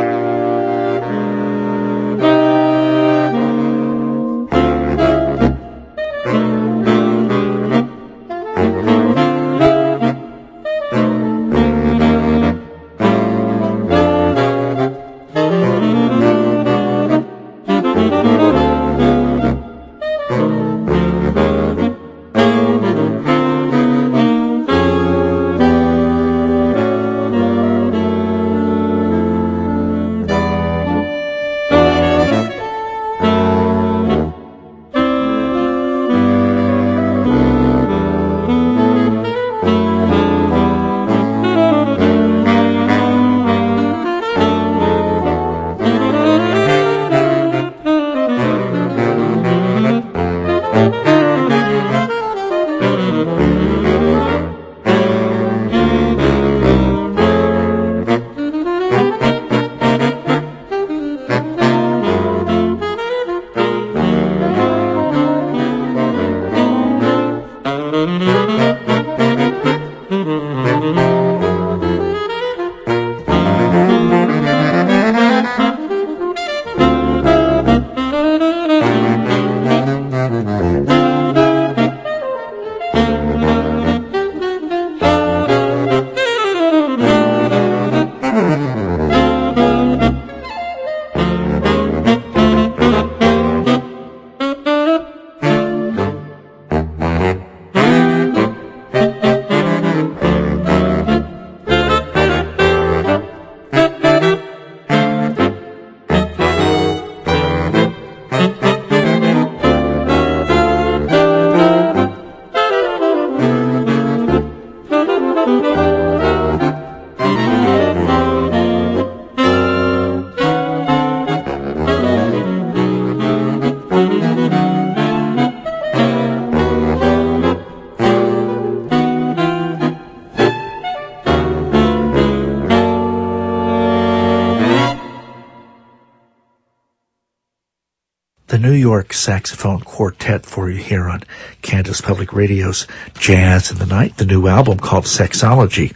New York Saxophone Quartet for you here on Kansas Public Radio's Jazz in the Night, the new album called Sexology,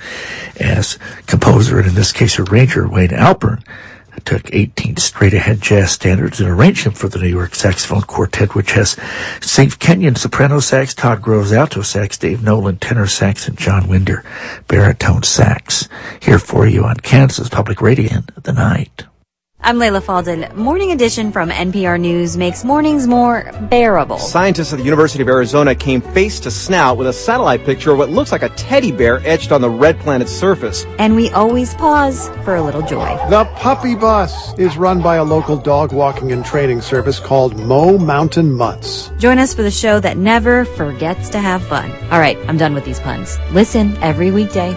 as composer and in this case arranger Wayne Alpern took 18 straight-ahead jazz standards and arranged them for the New York Saxophone Quartet, which has Steve Kenyon soprano sax, Todd Groves alto sax, Dave Nolan tenor sax, and John Winder baritone sax. Here for you on Kansas Public Radio in the Night.
I'm Layla Falden. Morning Edition from NPR News makes mornings more bearable.
Scientists at the University of Arizona came face to snout with a satellite picture of what looks like a teddy bear etched on the red planet's surface.
And we always pause for a little joy.
The Puppy Bus is run by a local dog walking and training service called Mo Mountain Mutts.
Join us for the show that never forgets to have fun. All right, I'm done with these puns. Listen every weekday.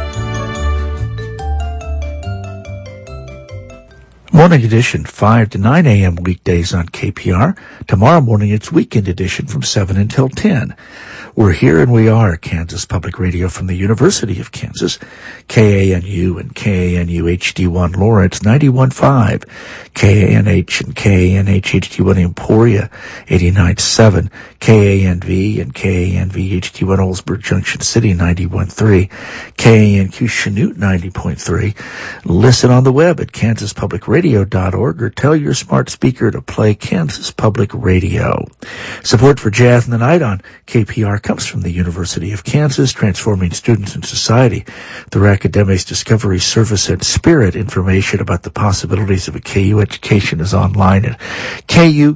Morning edition, 5 to 9 a.m. weekdays on KPR. Tomorrow morning, it's weekend edition from 7 until 10. We're here and we are Kansas Public Radio from the University of Kansas, KANU and KANU HD1 Lawrence 91.5, KANH and KANH HD1 Emporia 89.7, KANV and KANV HD1 Oldsburg Junction City 91.3, KANQ Chanute 90.3. Listen on the web at kansaspublicradio.org or tell your smart speaker to play Kansas Public Radio. Support for Jazz in the Night on KPR comes from the University of Kansas, transforming students and society through academics, discovery, service, and spirit. Information about the possibilities of a KU education is online at ku.edu.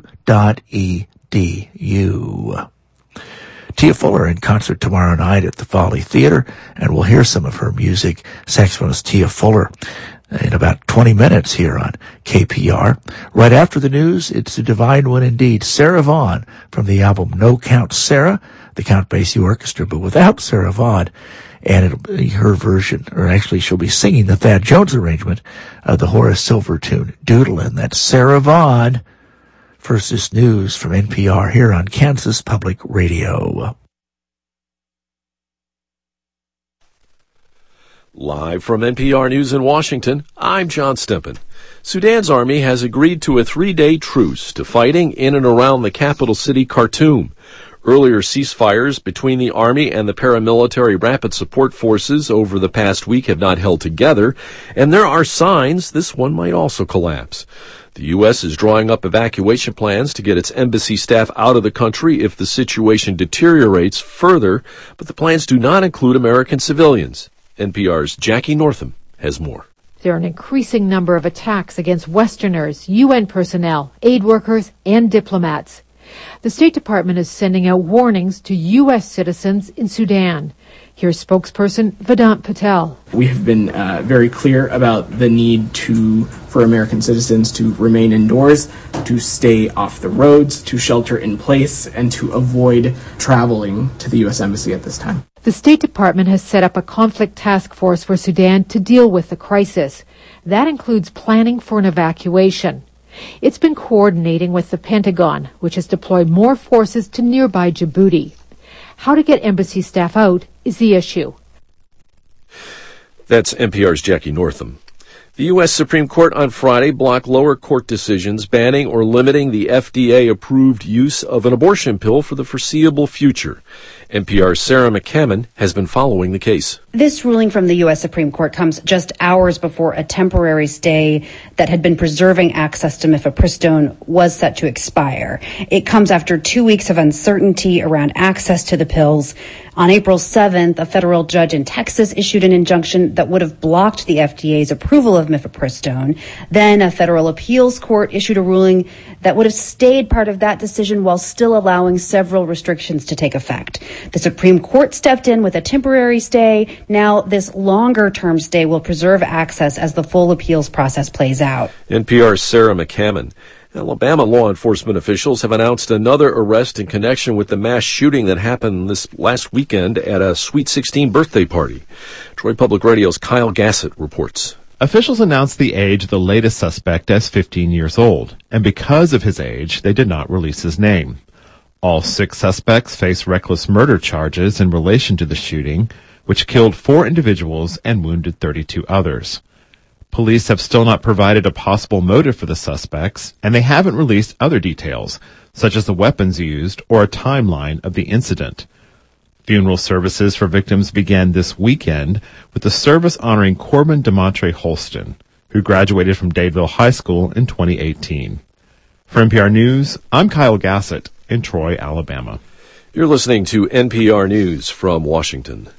Tia Fuller in concert tomorrow night at the Folly Theater, and we'll hear some of her music. Saxophonist Tia Fuller in about 20 minutes here on KPR. Right after the news, it's a divine one indeed. Sarah Vaughan from the album No Count Sarah, the Count Basie Orchestra, but without Sarah Vaughan. And it'll be her version, or actually she'll be singing the Thad Jones arrangement of the Horace Silver tune, Doodlin'. That's Sarah Vaughan. First, this news from NPR here on Kansas Public Radio.
Live from NPR News in Washington, I'm John Stempen. Sudan's army has agreed to a 3-day truce to fighting in and around the capital city, Khartoum. Earlier ceasefires between the army and the paramilitary rapid support forces over the past week have not held together, and there are signs this one might also collapse. The U.S. is drawing up evacuation plans to get its embassy staff out of the country if the situation deteriorates further, but the plans do not include American civilians. NPR's Jackie Northam has more.
There are an increasing number of attacks against Westerners, UN personnel, aid workers, and diplomats. The State Department is sending out warnings to U.S. citizens in Sudan. Here's spokesperson Vedant Patel.
We have been very clear about the need for American citizens to remain indoors, to stay off the roads, to shelter in place, and to avoid traveling to the U.S. Embassy at this time.
The State Department has set up a conflict task force for Sudan to deal with the crisis. That includes planning for an evacuation. It's been coordinating with the Pentagon, which has deployed more forces to nearby Djibouti. How to get embassy staff out is the issue.
That's NPR's Jackie Northam. The U.S. Supreme Court on Friday blocked lower court decisions banning or limiting the FDA-approved use of an abortion pill for the foreseeable future. NPR's Sarah McCammon has been following the case.
This ruling from the U.S. Supreme Court comes just hours before a temporary stay that had been preserving access to mifepristone was set to expire. It comes after 2 weeks of uncertainty around access to the pills. On April 7th, a federal judge in Texas issued an injunction that would have blocked the FDA's approval of mifepristone. Then a federal appeals court issued a ruling that would have stayed part of that decision while still allowing several restrictions to take effect. The Supreme Court stepped in with a temporary stay. Now this longer-term stay will preserve access as the full appeals process plays out.
NPR's Sarah McCammon. Alabama law enforcement officials have announced another arrest in connection with the mass shooting that happened this last weekend at a Sweet 16 birthday party. Troy Public Radio's Kyle Gassett reports.
Officials announced the age of the latest suspect as 15 years old, and because of his age, they did not release his name. All 6 suspects face reckless murder charges in relation to the shooting, which killed 4 individuals and wounded 32 others. Police have still not provided a possible motive for the suspects, and they haven't released other details, such as the weapons used or a timeline of the incident. Funeral services for victims began this weekend with the service honoring Corbin DeMontre Holston, who graduated from Dadeville High School in 2018. For NPR News, I'm Kyle Gassett in Troy, Alabama.
You're listening to NPR News from Washington.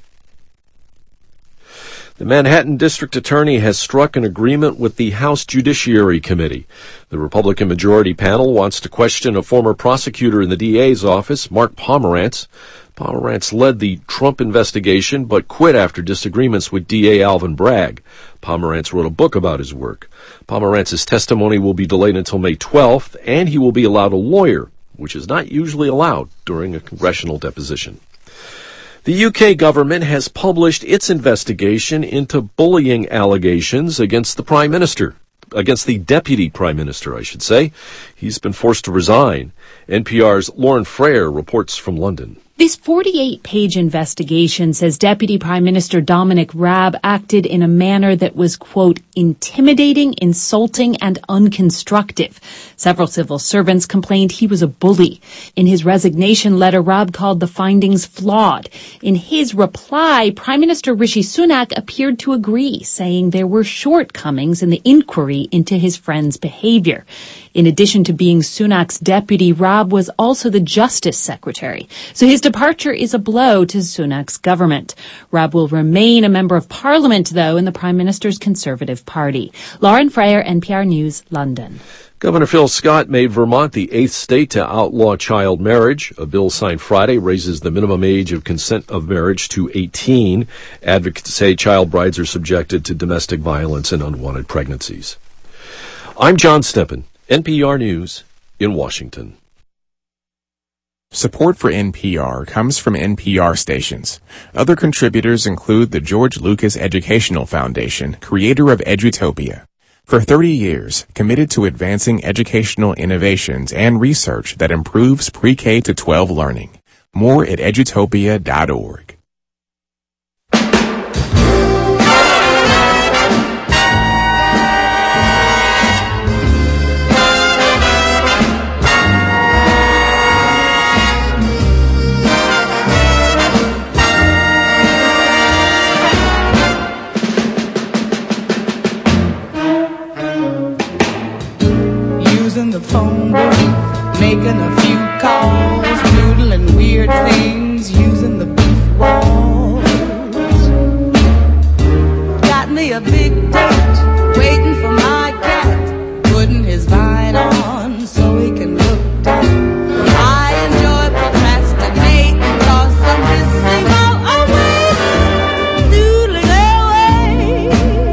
The Manhattan District Attorney has struck an agreement with the House Judiciary Committee. The Republican majority panel wants to question a former prosecutor in the DA's office, Mark Pomerantz. Pomerantz led the Trump investigation but quit after disagreements with DA Alvin Bragg. Pomerantz wrote a book about his work. Pomerantz's testimony will be delayed until May 12th, and he will be allowed a lawyer, which is not usually allowed during a congressional deposition. The UK government has published its investigation into bullying allegations against the Prime Minister. Against the Deputy Prime Minister, I should say. He's been forced to resign. NPR's Lauren Frayer reports from London.
This 48-page investigation says Deputy Prime Minister Dominic Raab acted in a manner that was, quote, intimidating, insulting, and unconstructive. Several civil servants complained he was a bully. In his resignation letter, Raab called the findings flawed. In his reply, Prime Minister Rishi Sunak appeared to agree, saying there were shortcomings in the inquiry into his friend's behavior. In addition to being Sunak's deputy, Raab was also the Justice Secretary. So his departure is a blow to Sunak's government. Raab will remain a member of Parliament, though, in the Prime Minister's Conservative Party. Lauren Frayer, NPR News, London.
Governor Phil Scott made Vermont the 8th state to outlaw child marriage. A bill signed Friday raises the minimum age of consent of marriage to 18. Advocates say child brides are subjected to domestic violence and unwanted pregnancies. I'm John Steppen, NPR News in Washington.
Support for NPR comes from NPR stations. Other contributors include the George Lucas Educational Foundation, creator of Edutopia. For 30 years, committed to advancing educational innovations and research that improves pre-K to 12 learning. More at edutopia.org.
Phone book, making a few calls, doodling weird things, using the beef walls. Got me a big date, waiting for my cat, putting his vine on so he can look down. I enjoy procrastinating, cause I'm missing all away, doodling away.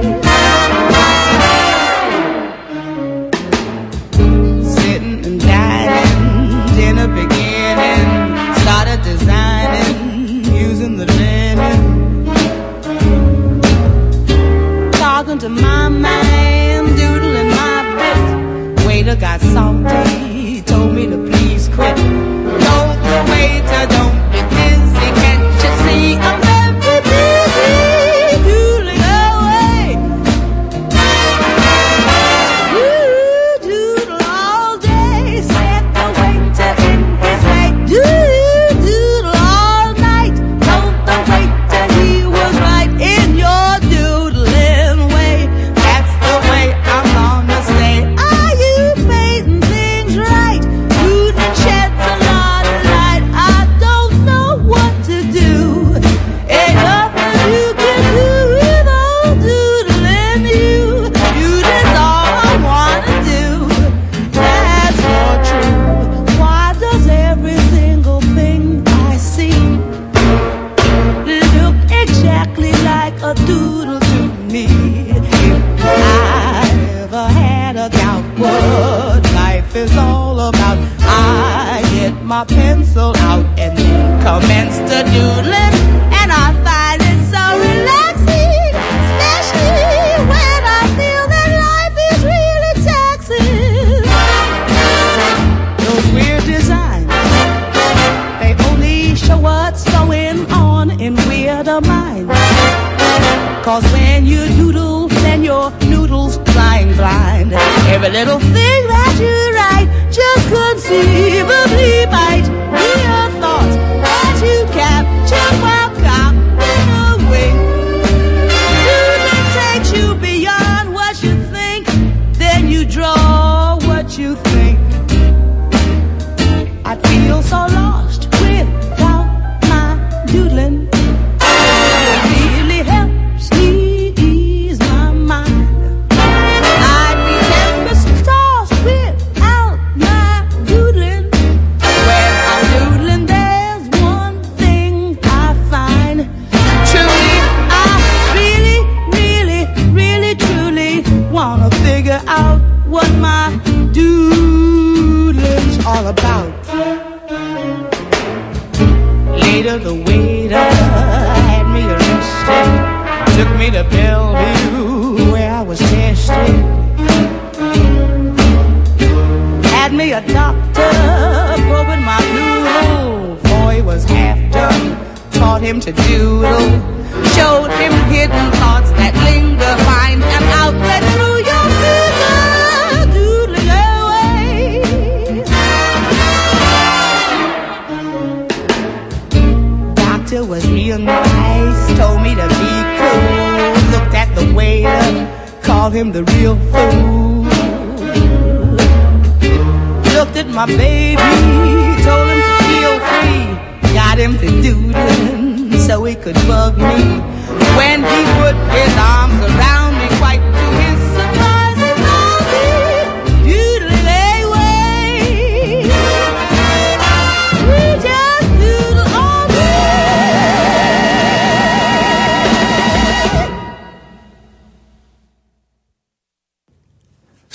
Sitting and dining, dinner beginning, started designing, using the linen. Talking to my man, doodling my bit. Waiter got salty, told me to please quit. Told the waiter, don't be busy, can't you see I'm very busy, doodling away. You doodle all day, said the waiter in his way. You doodle all night, told the waiter he was right in your doodling way. That's the way I'm gonna stay. Are you painting things right? Doodling sheds a lot of light. I don't know what to do. Ain't nothing you can do without doodling you. Doodling's all I wanna do. That's for true. Why does every single thing I see look exactly like a doodle to me? If I ever had a doubt what life is all about, I get my pencil out and commence to doodling, and I find it so relaxing, especially when I feel that life is really taxing. Those weird designs, they only show what's going on in weirder minds. Cause when you doodle, then your noodles flying blind. Every little thing that you write just conceivably might be a thought that you capture while copying away. Doodling takes you beyond what you think, then you draw what you think. I feel so lost without my doodling. It really helps me ease my mind. I'd be tempest-tossed without my doodling. When I'm doodling, there's one thing I find. Truly, I really, truly wanna figure out what my doodling's all about. Later, the waiter had me arrested, took me to Bellevue where I was tested. Had me a doctor probing my noodle, for he was half done. Taught him to doodle, showed him hidden thoughts that linger, find them out, then through your finger, doodling away. Doctor was real nice, told me to be cool, looked at the waiter, called him the real fool. Looked at my baby, told him to feel free, got him to doodling so he could bug me. When he put his arms around me, quite to his surprise, he found me doodling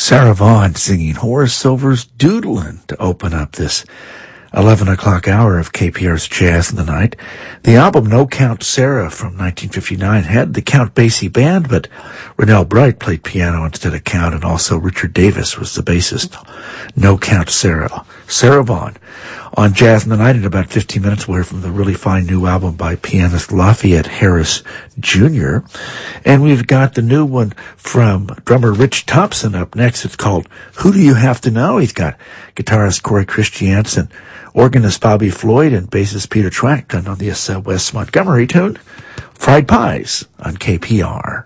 Sarah Vaughan singing Horace Silver's Doodlin' to open up this 11 o'clock hour of KPR's Jazz in the Night. The album No Count Sarah from 1959 had the Count Basie Band, but Rennell Bright played piano instead of Count, and also Richard Davis was the bassist. No Count Sarah. Sarah Vaughan. On Jazz in the Night, in about 15 minutes, we'll hear from the really fine new album by pianist Lafayette Harris Jr. And we've got the new one from drummer Rich Thompson up next. It's called Who Do You Have to Know? He's got guitarist Corey Christiansen, organist Bobby Floyd, and bassist Peter Trackton on this Wes Montgomery tune, Fried Pies on KPR.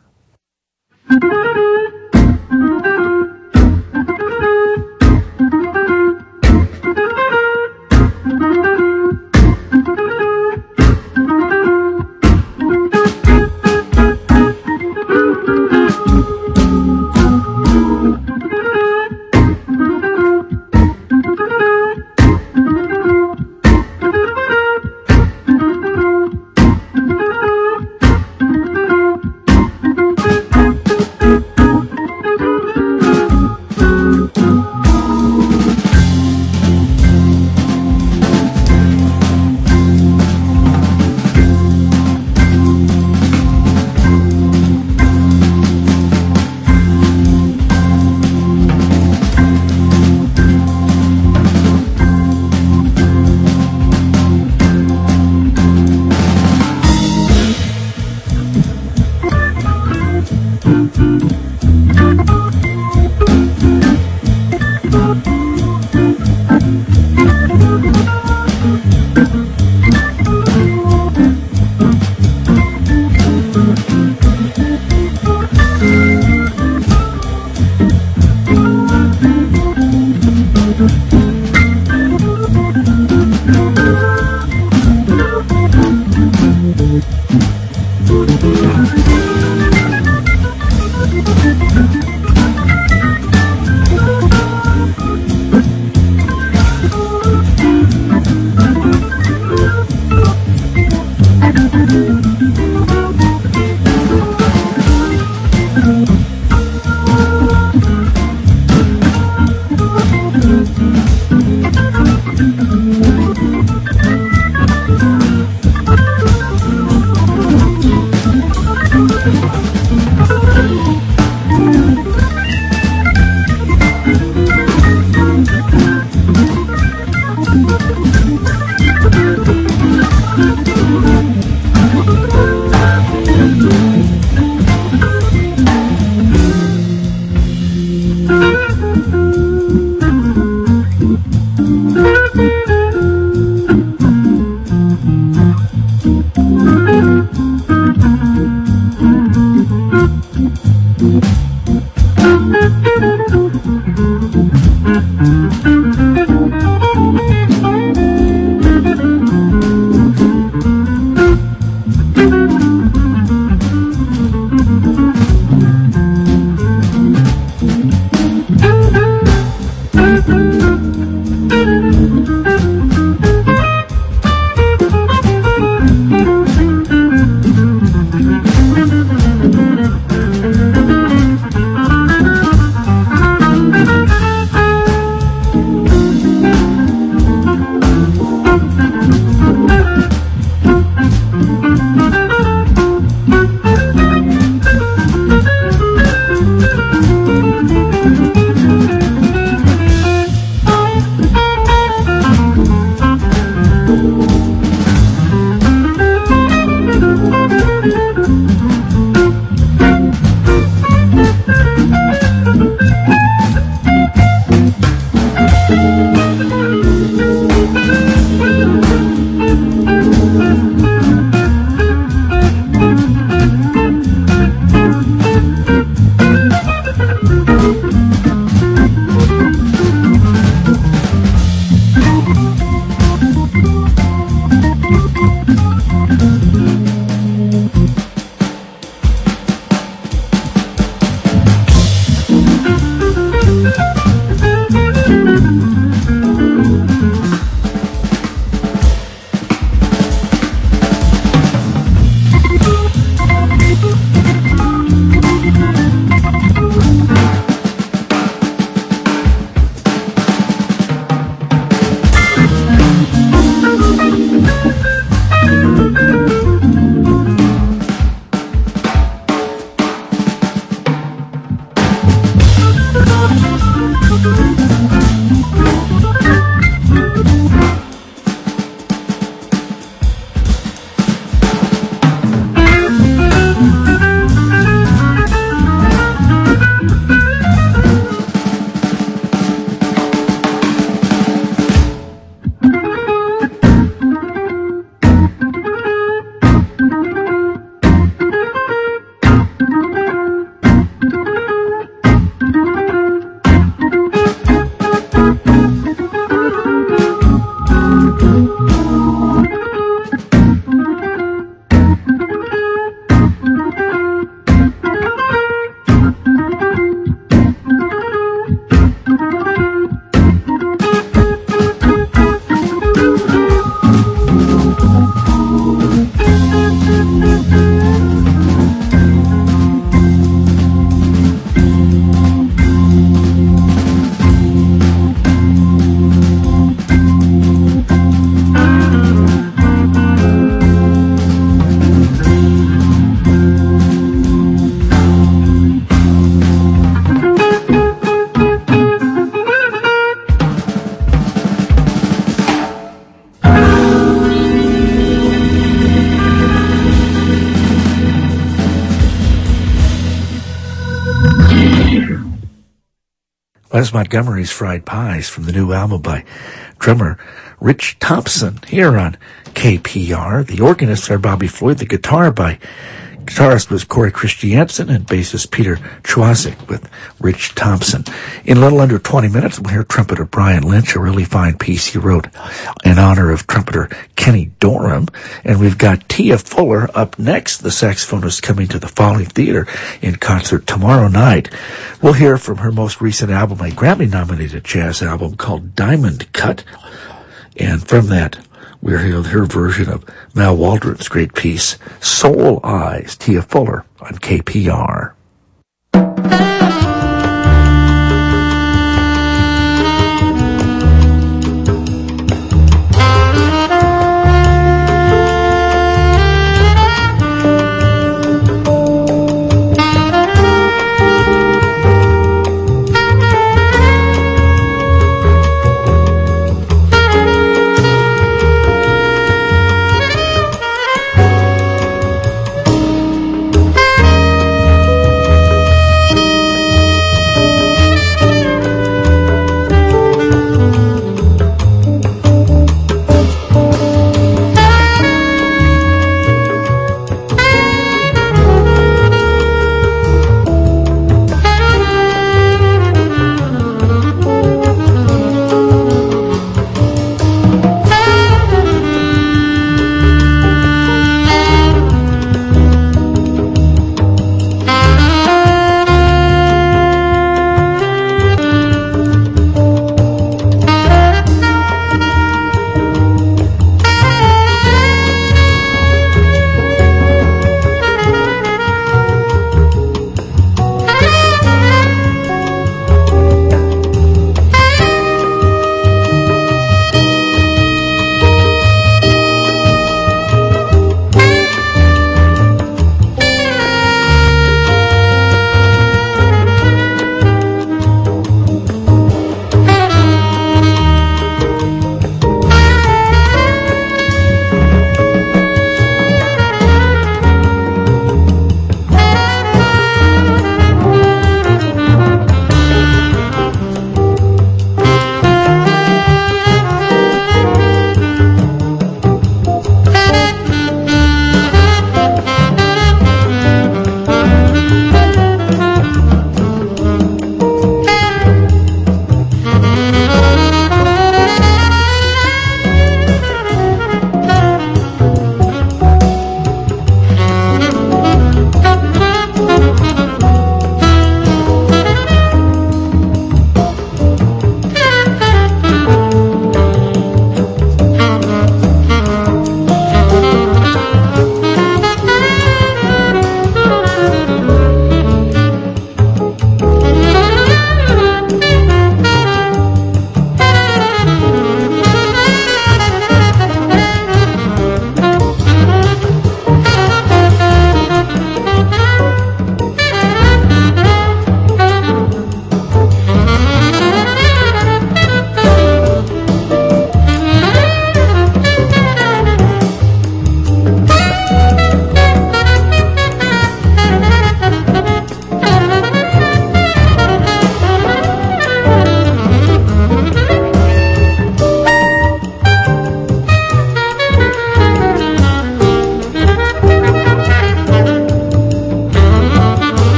Les Montgomery's Fried Pies from the new album by drummer Rich Thompson here on KPR. The organists are Bobby Floyd, the guitarist was Corey Christiansen, and bassist Peter Chwasik with Rich Thompson. In a little under 20 minutes, we'll hear trumpeter Brian Lynch, a really fine piece he wrote in honor of trumpeter Kenny Dorham. And we've got Tia Fuller up next. The saxophonist coming to the Folly Theater in concert tomorrow night. We'll hear from her most recent album, a Grammy-nominated jazz album called Diamond Cut. And from that, we'll hear her version of Mal Waldron's great piece, Soul Eyes. Tia Fuller on KPR.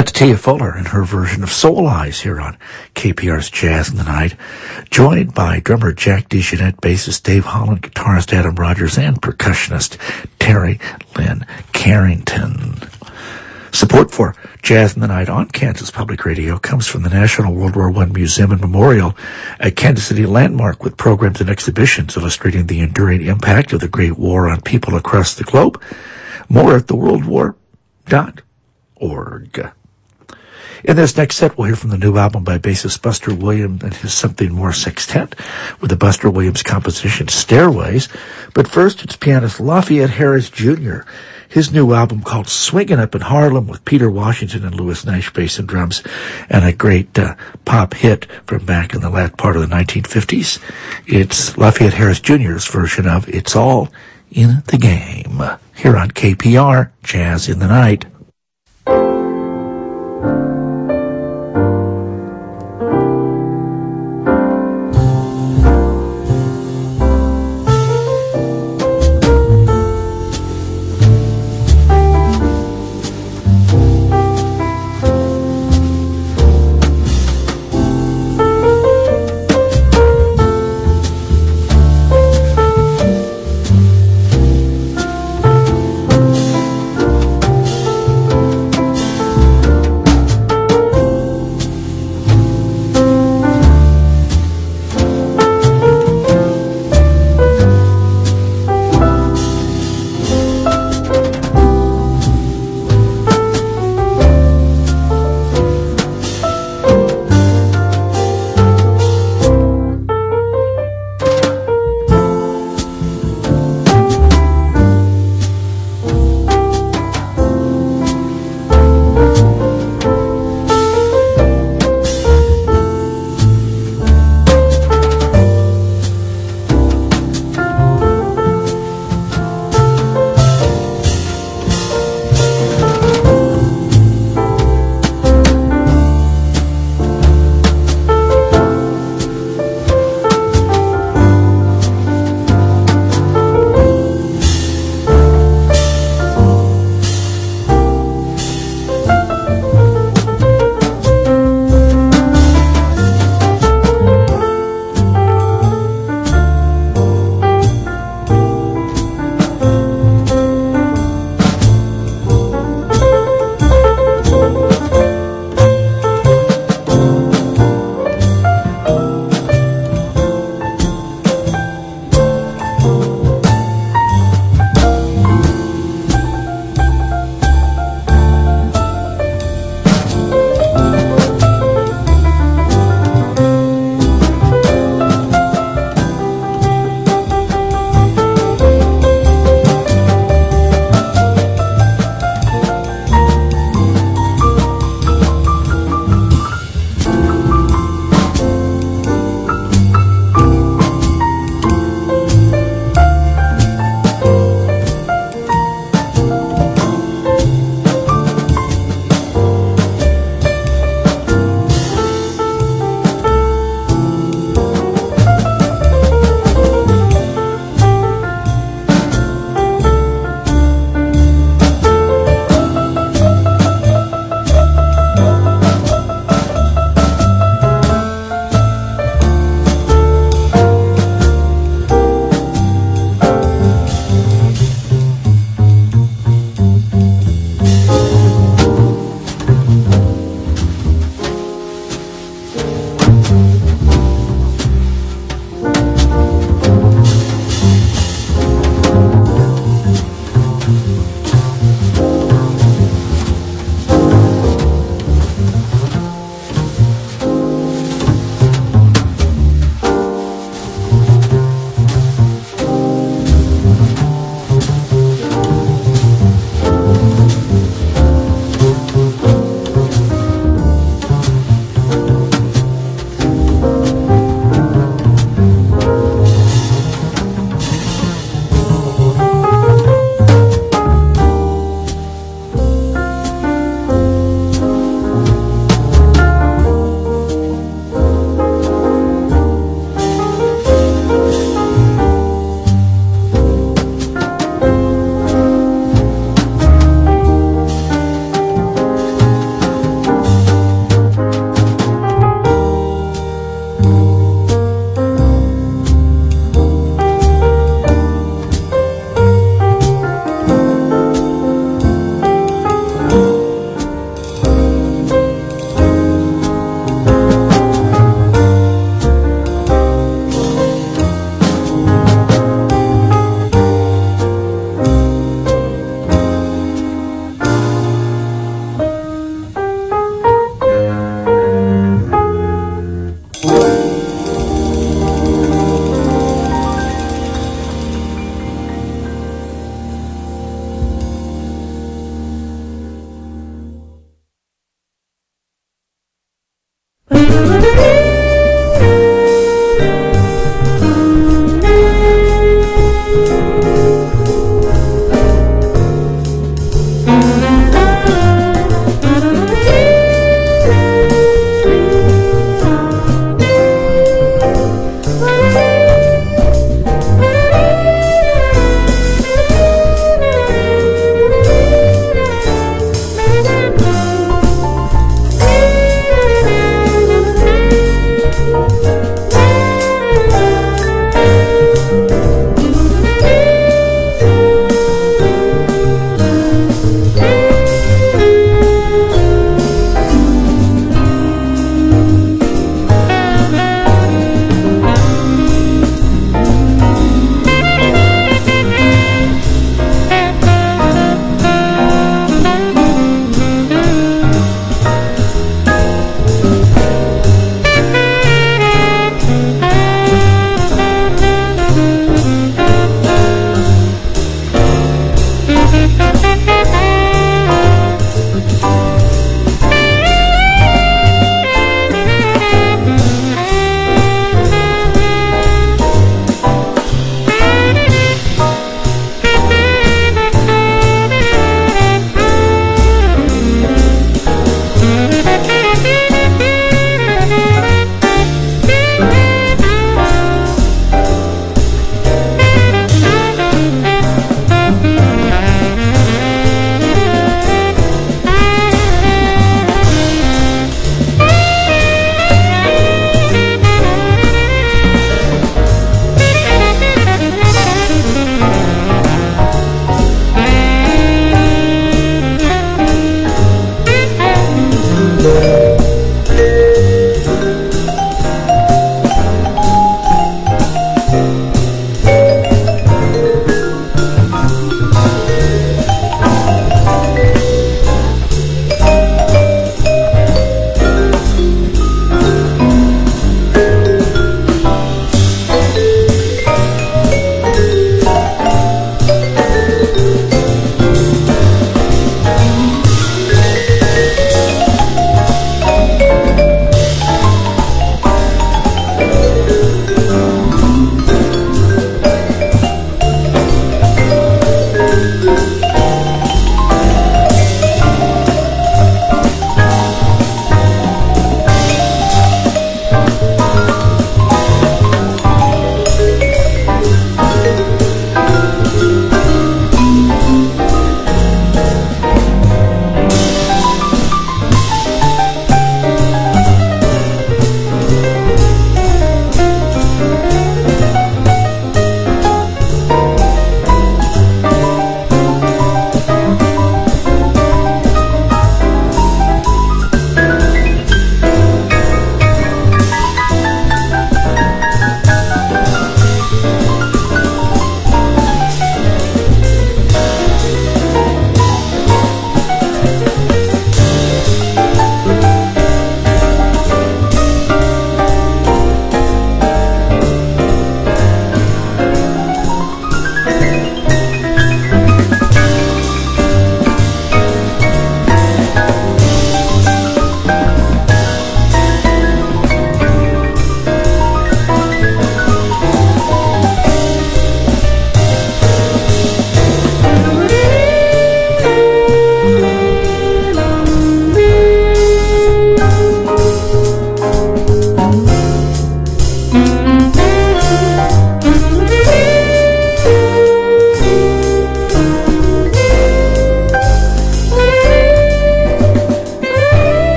That's Tia Fuller in her version of Soul Eyes here on KPR's Jazz in the Night, joined by drummer Jack DeJohnette, bassist Dave Holland, guitarist Adam Rogers, and percussionist Terry Lynn Carrington. Support for Jazz in the Night on Kansas Public Radio comes from the National World War I Museum and Memorial, a Kansas City landmark with programs and exhibitions illustrating the enduring impact of the Great War on people across the globe. More at theworldwar.org. In this next set, we'll hear from the new album by bassist Buster Williams and his Something More Sextet with the Buster Williams composition Stairways. But first, it's pianist Lafayette Harris Jr., his new album called Swingin' Up in Harlem with Peter Washington and Louis Nash bass and drums, and a great pop hit from back in the last part of the 1950s. It's Lafayette Harris Jr.'s version of It's All in the Game, here on KPR, Jazz in the Night.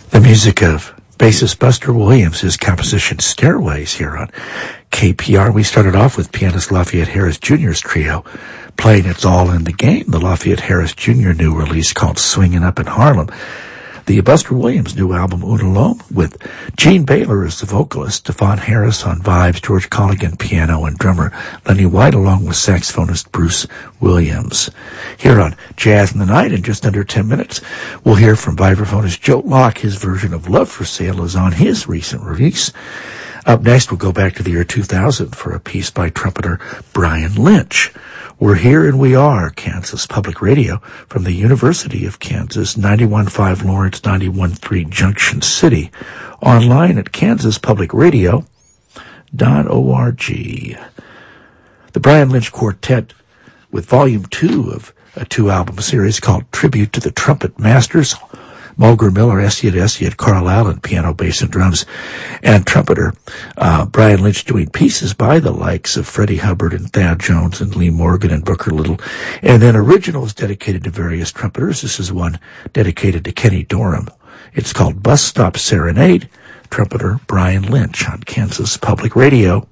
The music of bassist Buster Williams, his composition Stairways here on KPR. We started off with pianist Lafayette Harris Jr.'s trio playing It's All in the Game, the Lafayette Harris Jr. new release called Swingin' Up in Harlem. The Buster Williams new album Unalome with Gene Baylor as the vocalist, Stephon Harris on vibes, George Colligan piano, and drummer Lenny White along with saxophonist Bruce Williams. Here on Jazz in the Night, in just under 10 minutes, we'll hear from vibraphonist Joe Locke. His version of Love for Sale is on his recent release. Up next, we'll go back to the year 2000 for a piece by trumpeter Brian Lynch. We're here and we are Kansas Public Radio from the University of Kansas, 91.5 Lawrence, 91.3 Junction City. Online at kansaspublicradio.org. The Brian Lynch Quartet with Volume 2 of a 2-album series called Tribute to the Trumpet Masters. Mulger Miller, Essiet, Carl Allen, piano, bass, and drums, and trumpeter Brian Lynch doing pieces by the likes of Freddie Hubbard and Thad Jones and Lee Morgan and Booker Little, and then originals dedicated to various trumpeters. This is one dedicated to Kenny Dorham. It's called Bus Stop Serenade, trumpeter Brian Lynch on Kansas Public Radio.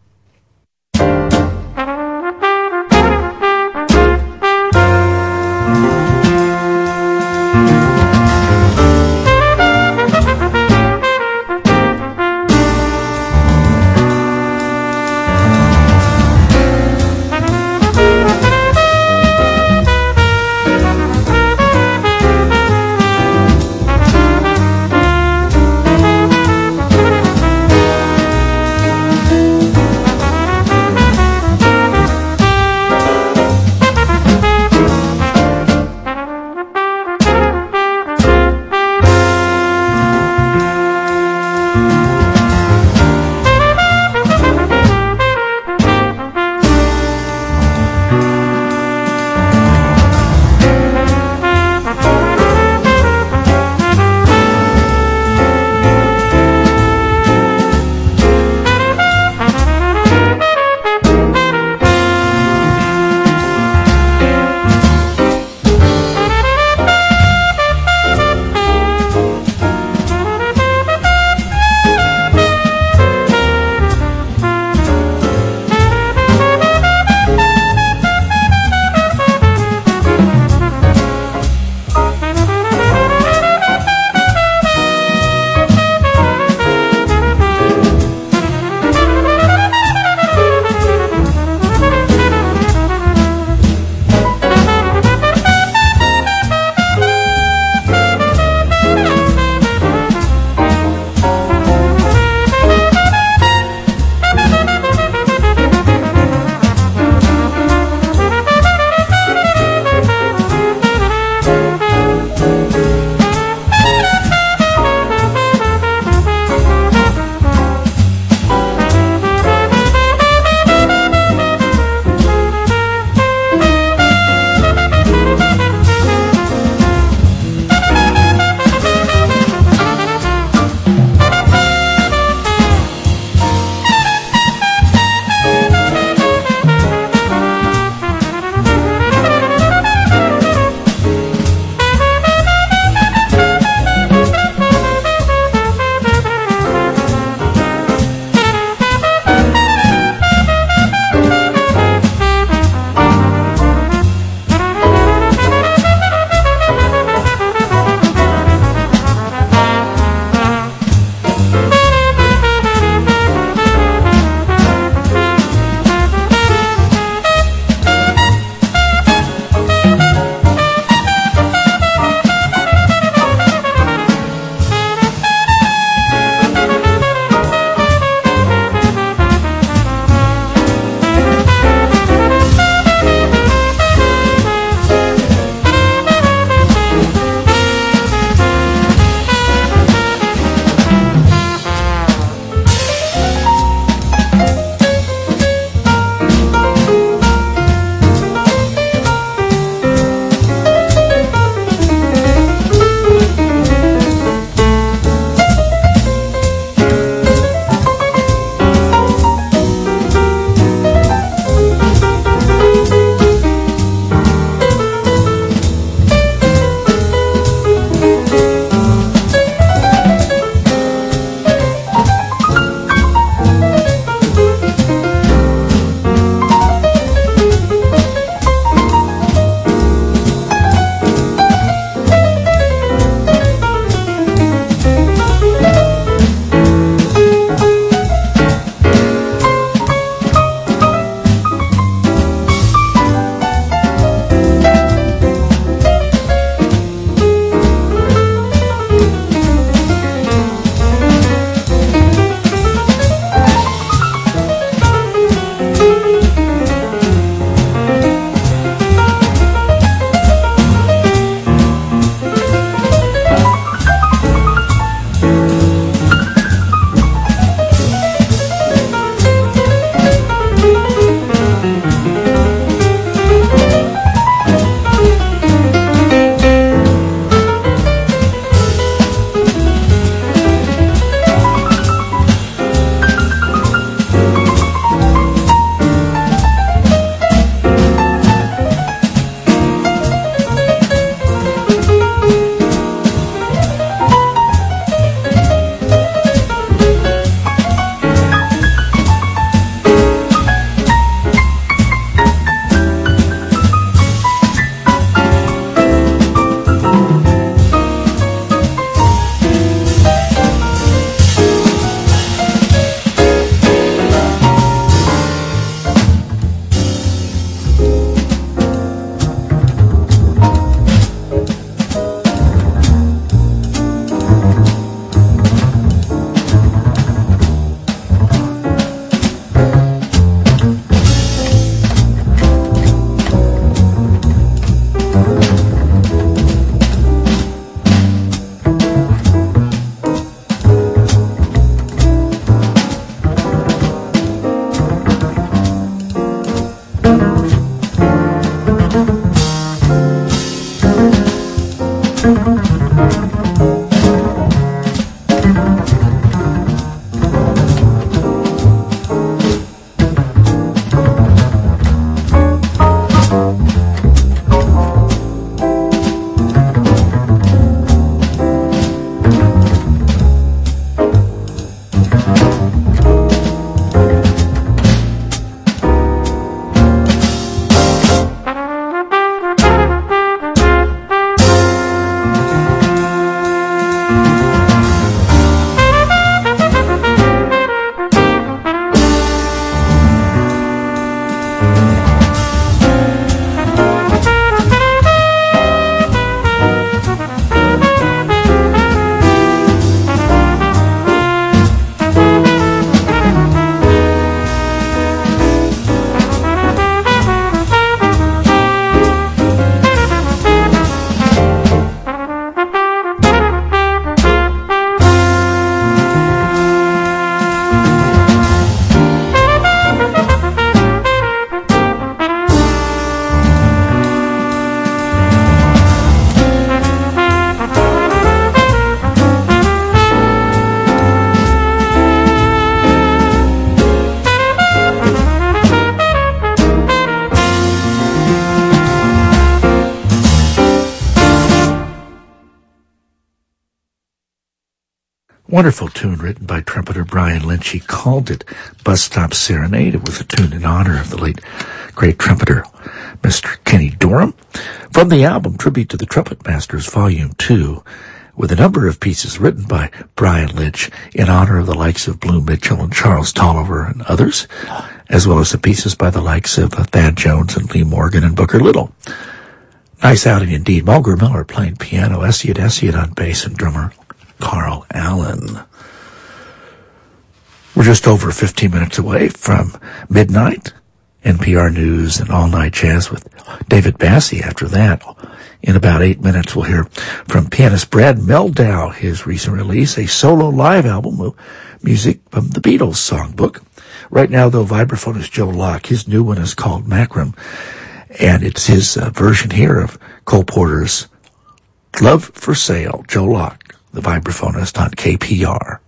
Wonderful tune written by trumpeter Brian Lynch. He called it Bus Stop Serenade. It was a tune in honor of the late great trumpeter, Mr. Kenny Dorham. From the album Tribute to the Trumpet Masters, Volume 2, with a number of pieces written by Brian Lynch in honor of the likes of Blue Mitchell and Charles Tolliver and others, as well as the pieces by the likes of Thad Jones and Lee Morgan and Booker Little. Nice outing indeed. Mulger Miller playing piano, Essayet on bass, and drummer Carl Allen. We're just over 15 minutes away from midnight. NPR News and All Night Jazz with David Bassey. After that, in about 8 minutes, we'll hear from pianist Brad Mehldau, his recent release, a solo live album of music from the Beatles songbook. Right now, though, vibraphonist Joe Locke, his new one is called Macram, and it's his version here of Cole Porter's Love for Sale. Joe Locke, the vibraphonist on KPR.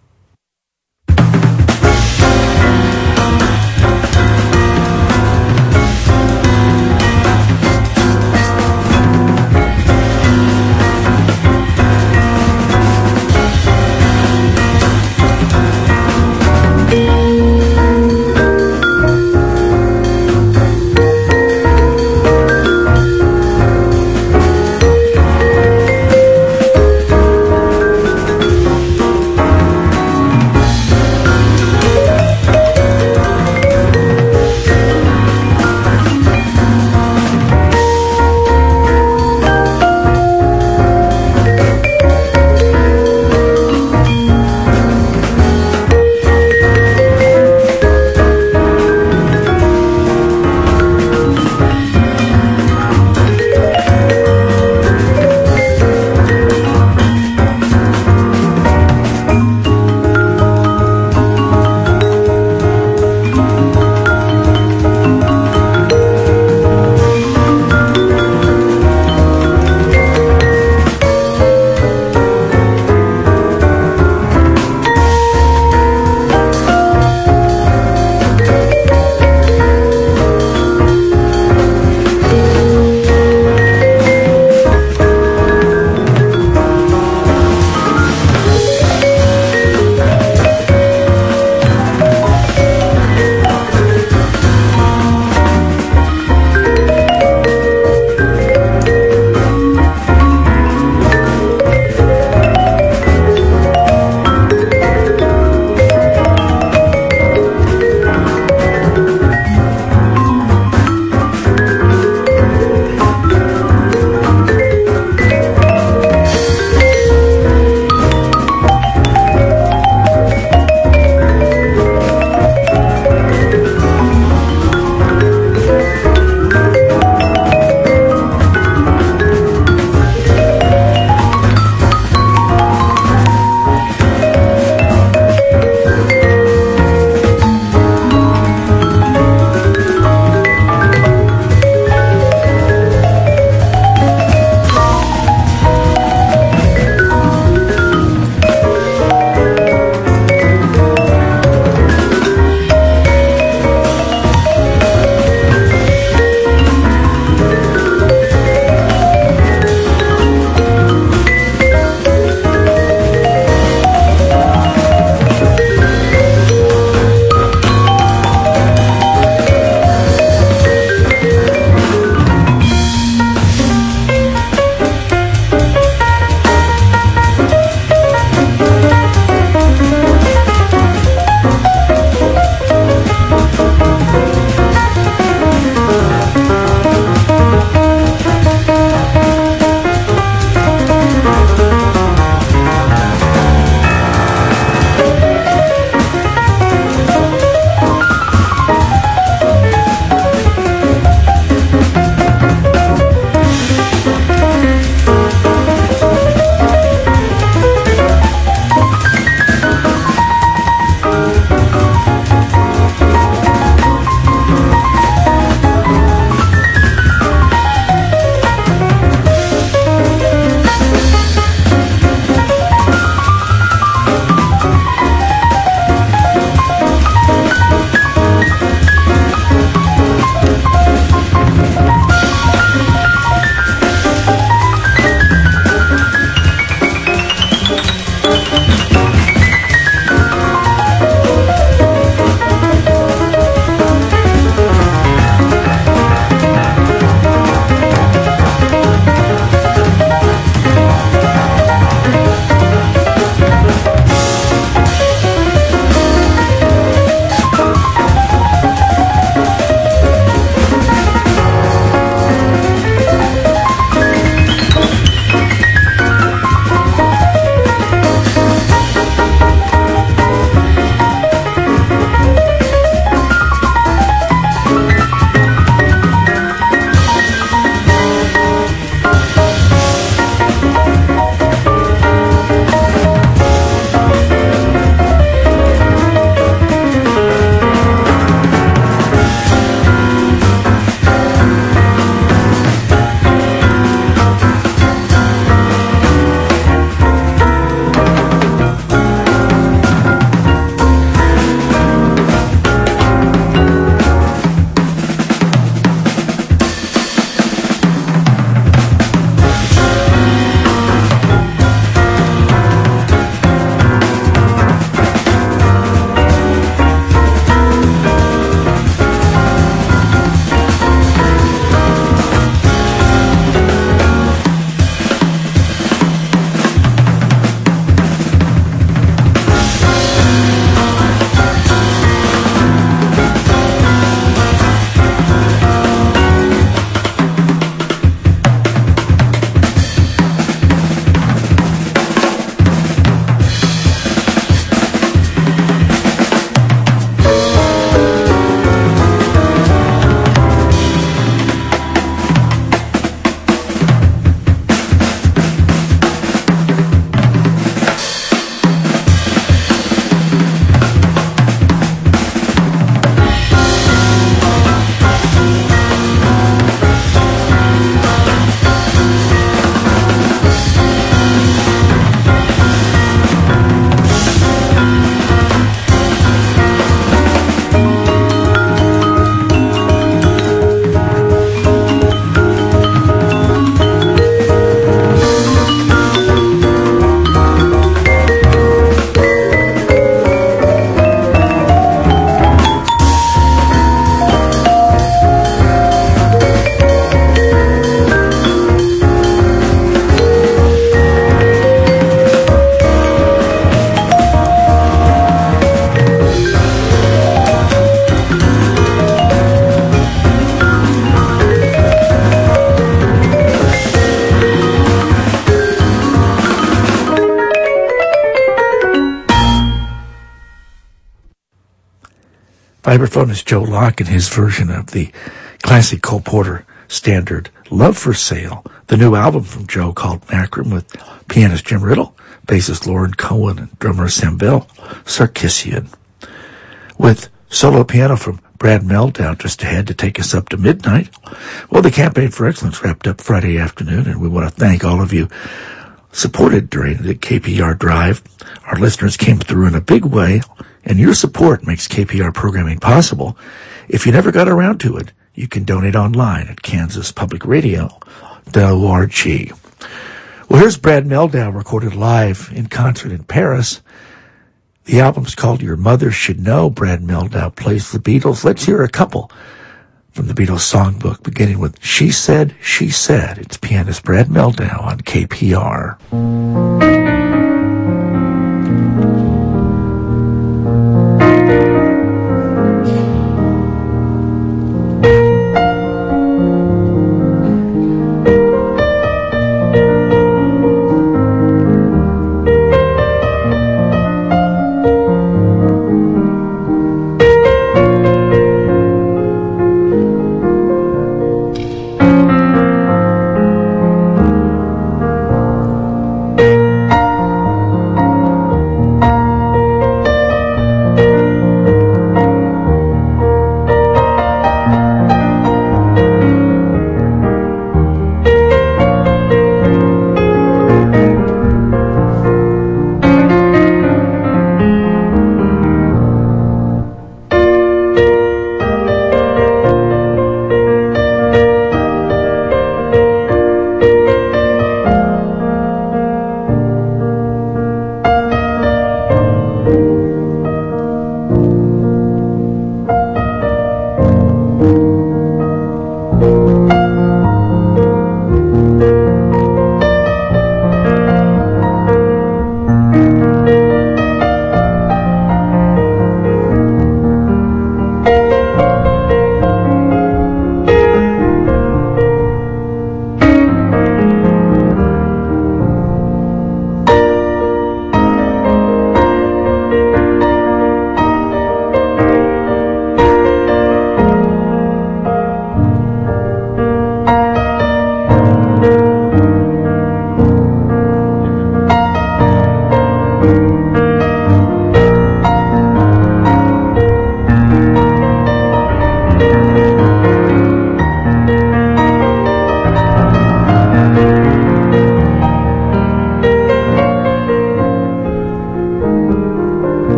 Vibraphone is Joe Locke in his version of the classic Cole Porter standard, Love for Sale, the new album from Joe called Macram, with pianist Jim Riddle, bassist Lauren Cohen, and drummer Samvel Sarkisian. With solo piano from Brad Meldown just ahead to take us up to midnight. Well, the Campaign for Excellence wrapped up Friday afternoon, and we want to thank all of you supported during the KPR drive. Our listeners came through in a big way, and your support makes KPR programming possible. If you never got around to it, you can donate online at kansaspublicradio.org. Well, here's Brad Meldown recorded live in concert in Paris. The album's called Your Mother Should Know. Brad Meldown plays the Beatles. Let's hear a couple from the Beatles songbook, beginning with She Said, She Said. It's pianist Brad Meldown on KPR.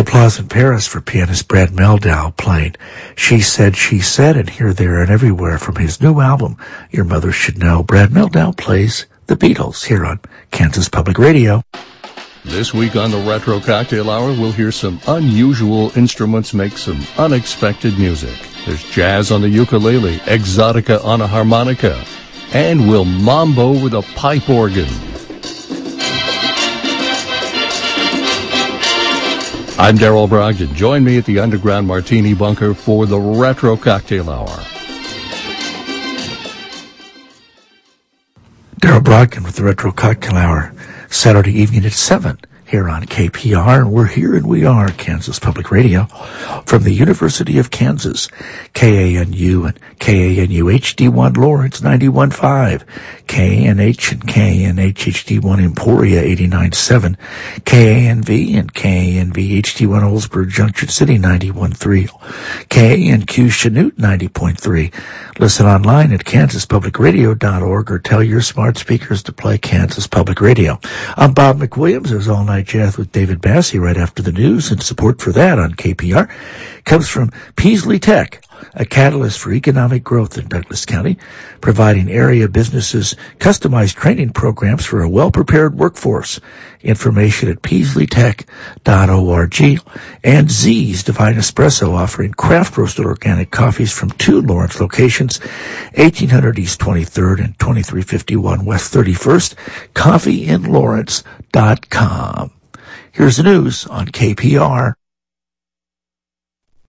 applause in Paris for pianist Brad Mehldau playing She Said, and Here, There, and Everywhere from his new album, Your Mother Should Know. Brad Mehldau plays the Beatles here on Kansas Public Radio.
This week on the Retro Cocktail Hour, we'll hear some unusual instruments make some unexpected music. There's jazz on the ukulele, exotica on a harmonica, and we'll mambo with a pipe organ. I'm Darrell Brogdon. Join me at the Underground Martini Bunker for the Retro Cocktail Hour.
Darrell Brogdon with the Retro Cocktail Hour, Saturday evening at 7 here on KPR, and we're here and we are Kansas Public Radio from the University of Kansas, KANU and KANU HD1 Lawrence 91.5, KANH and KANH HD1 Emporia 89.7, KANV and KANV HD1 Oldsburg Junction City 91.3, KANQ Chanute 90.3. Listen online at kansaspublicradio.org or tell your smart speakers to play Kansas Public Radio. I'm Bob McWilliams. There's All Night Jazz with David Bassey right after the news, and support for that on KPR comes from Peasley Tech, a catalyst for economic growth in Douglas County, providing area businesses customized training programs for a well-prepared workforce. Information at peasleystech.org. And Z's Divine Espresso, offering craft roasted organic coffees from 2 Lawrence locations, 1800 East 23rd and 2351 West 31st, coffeeinlawrence.com. Here's the news on KPR.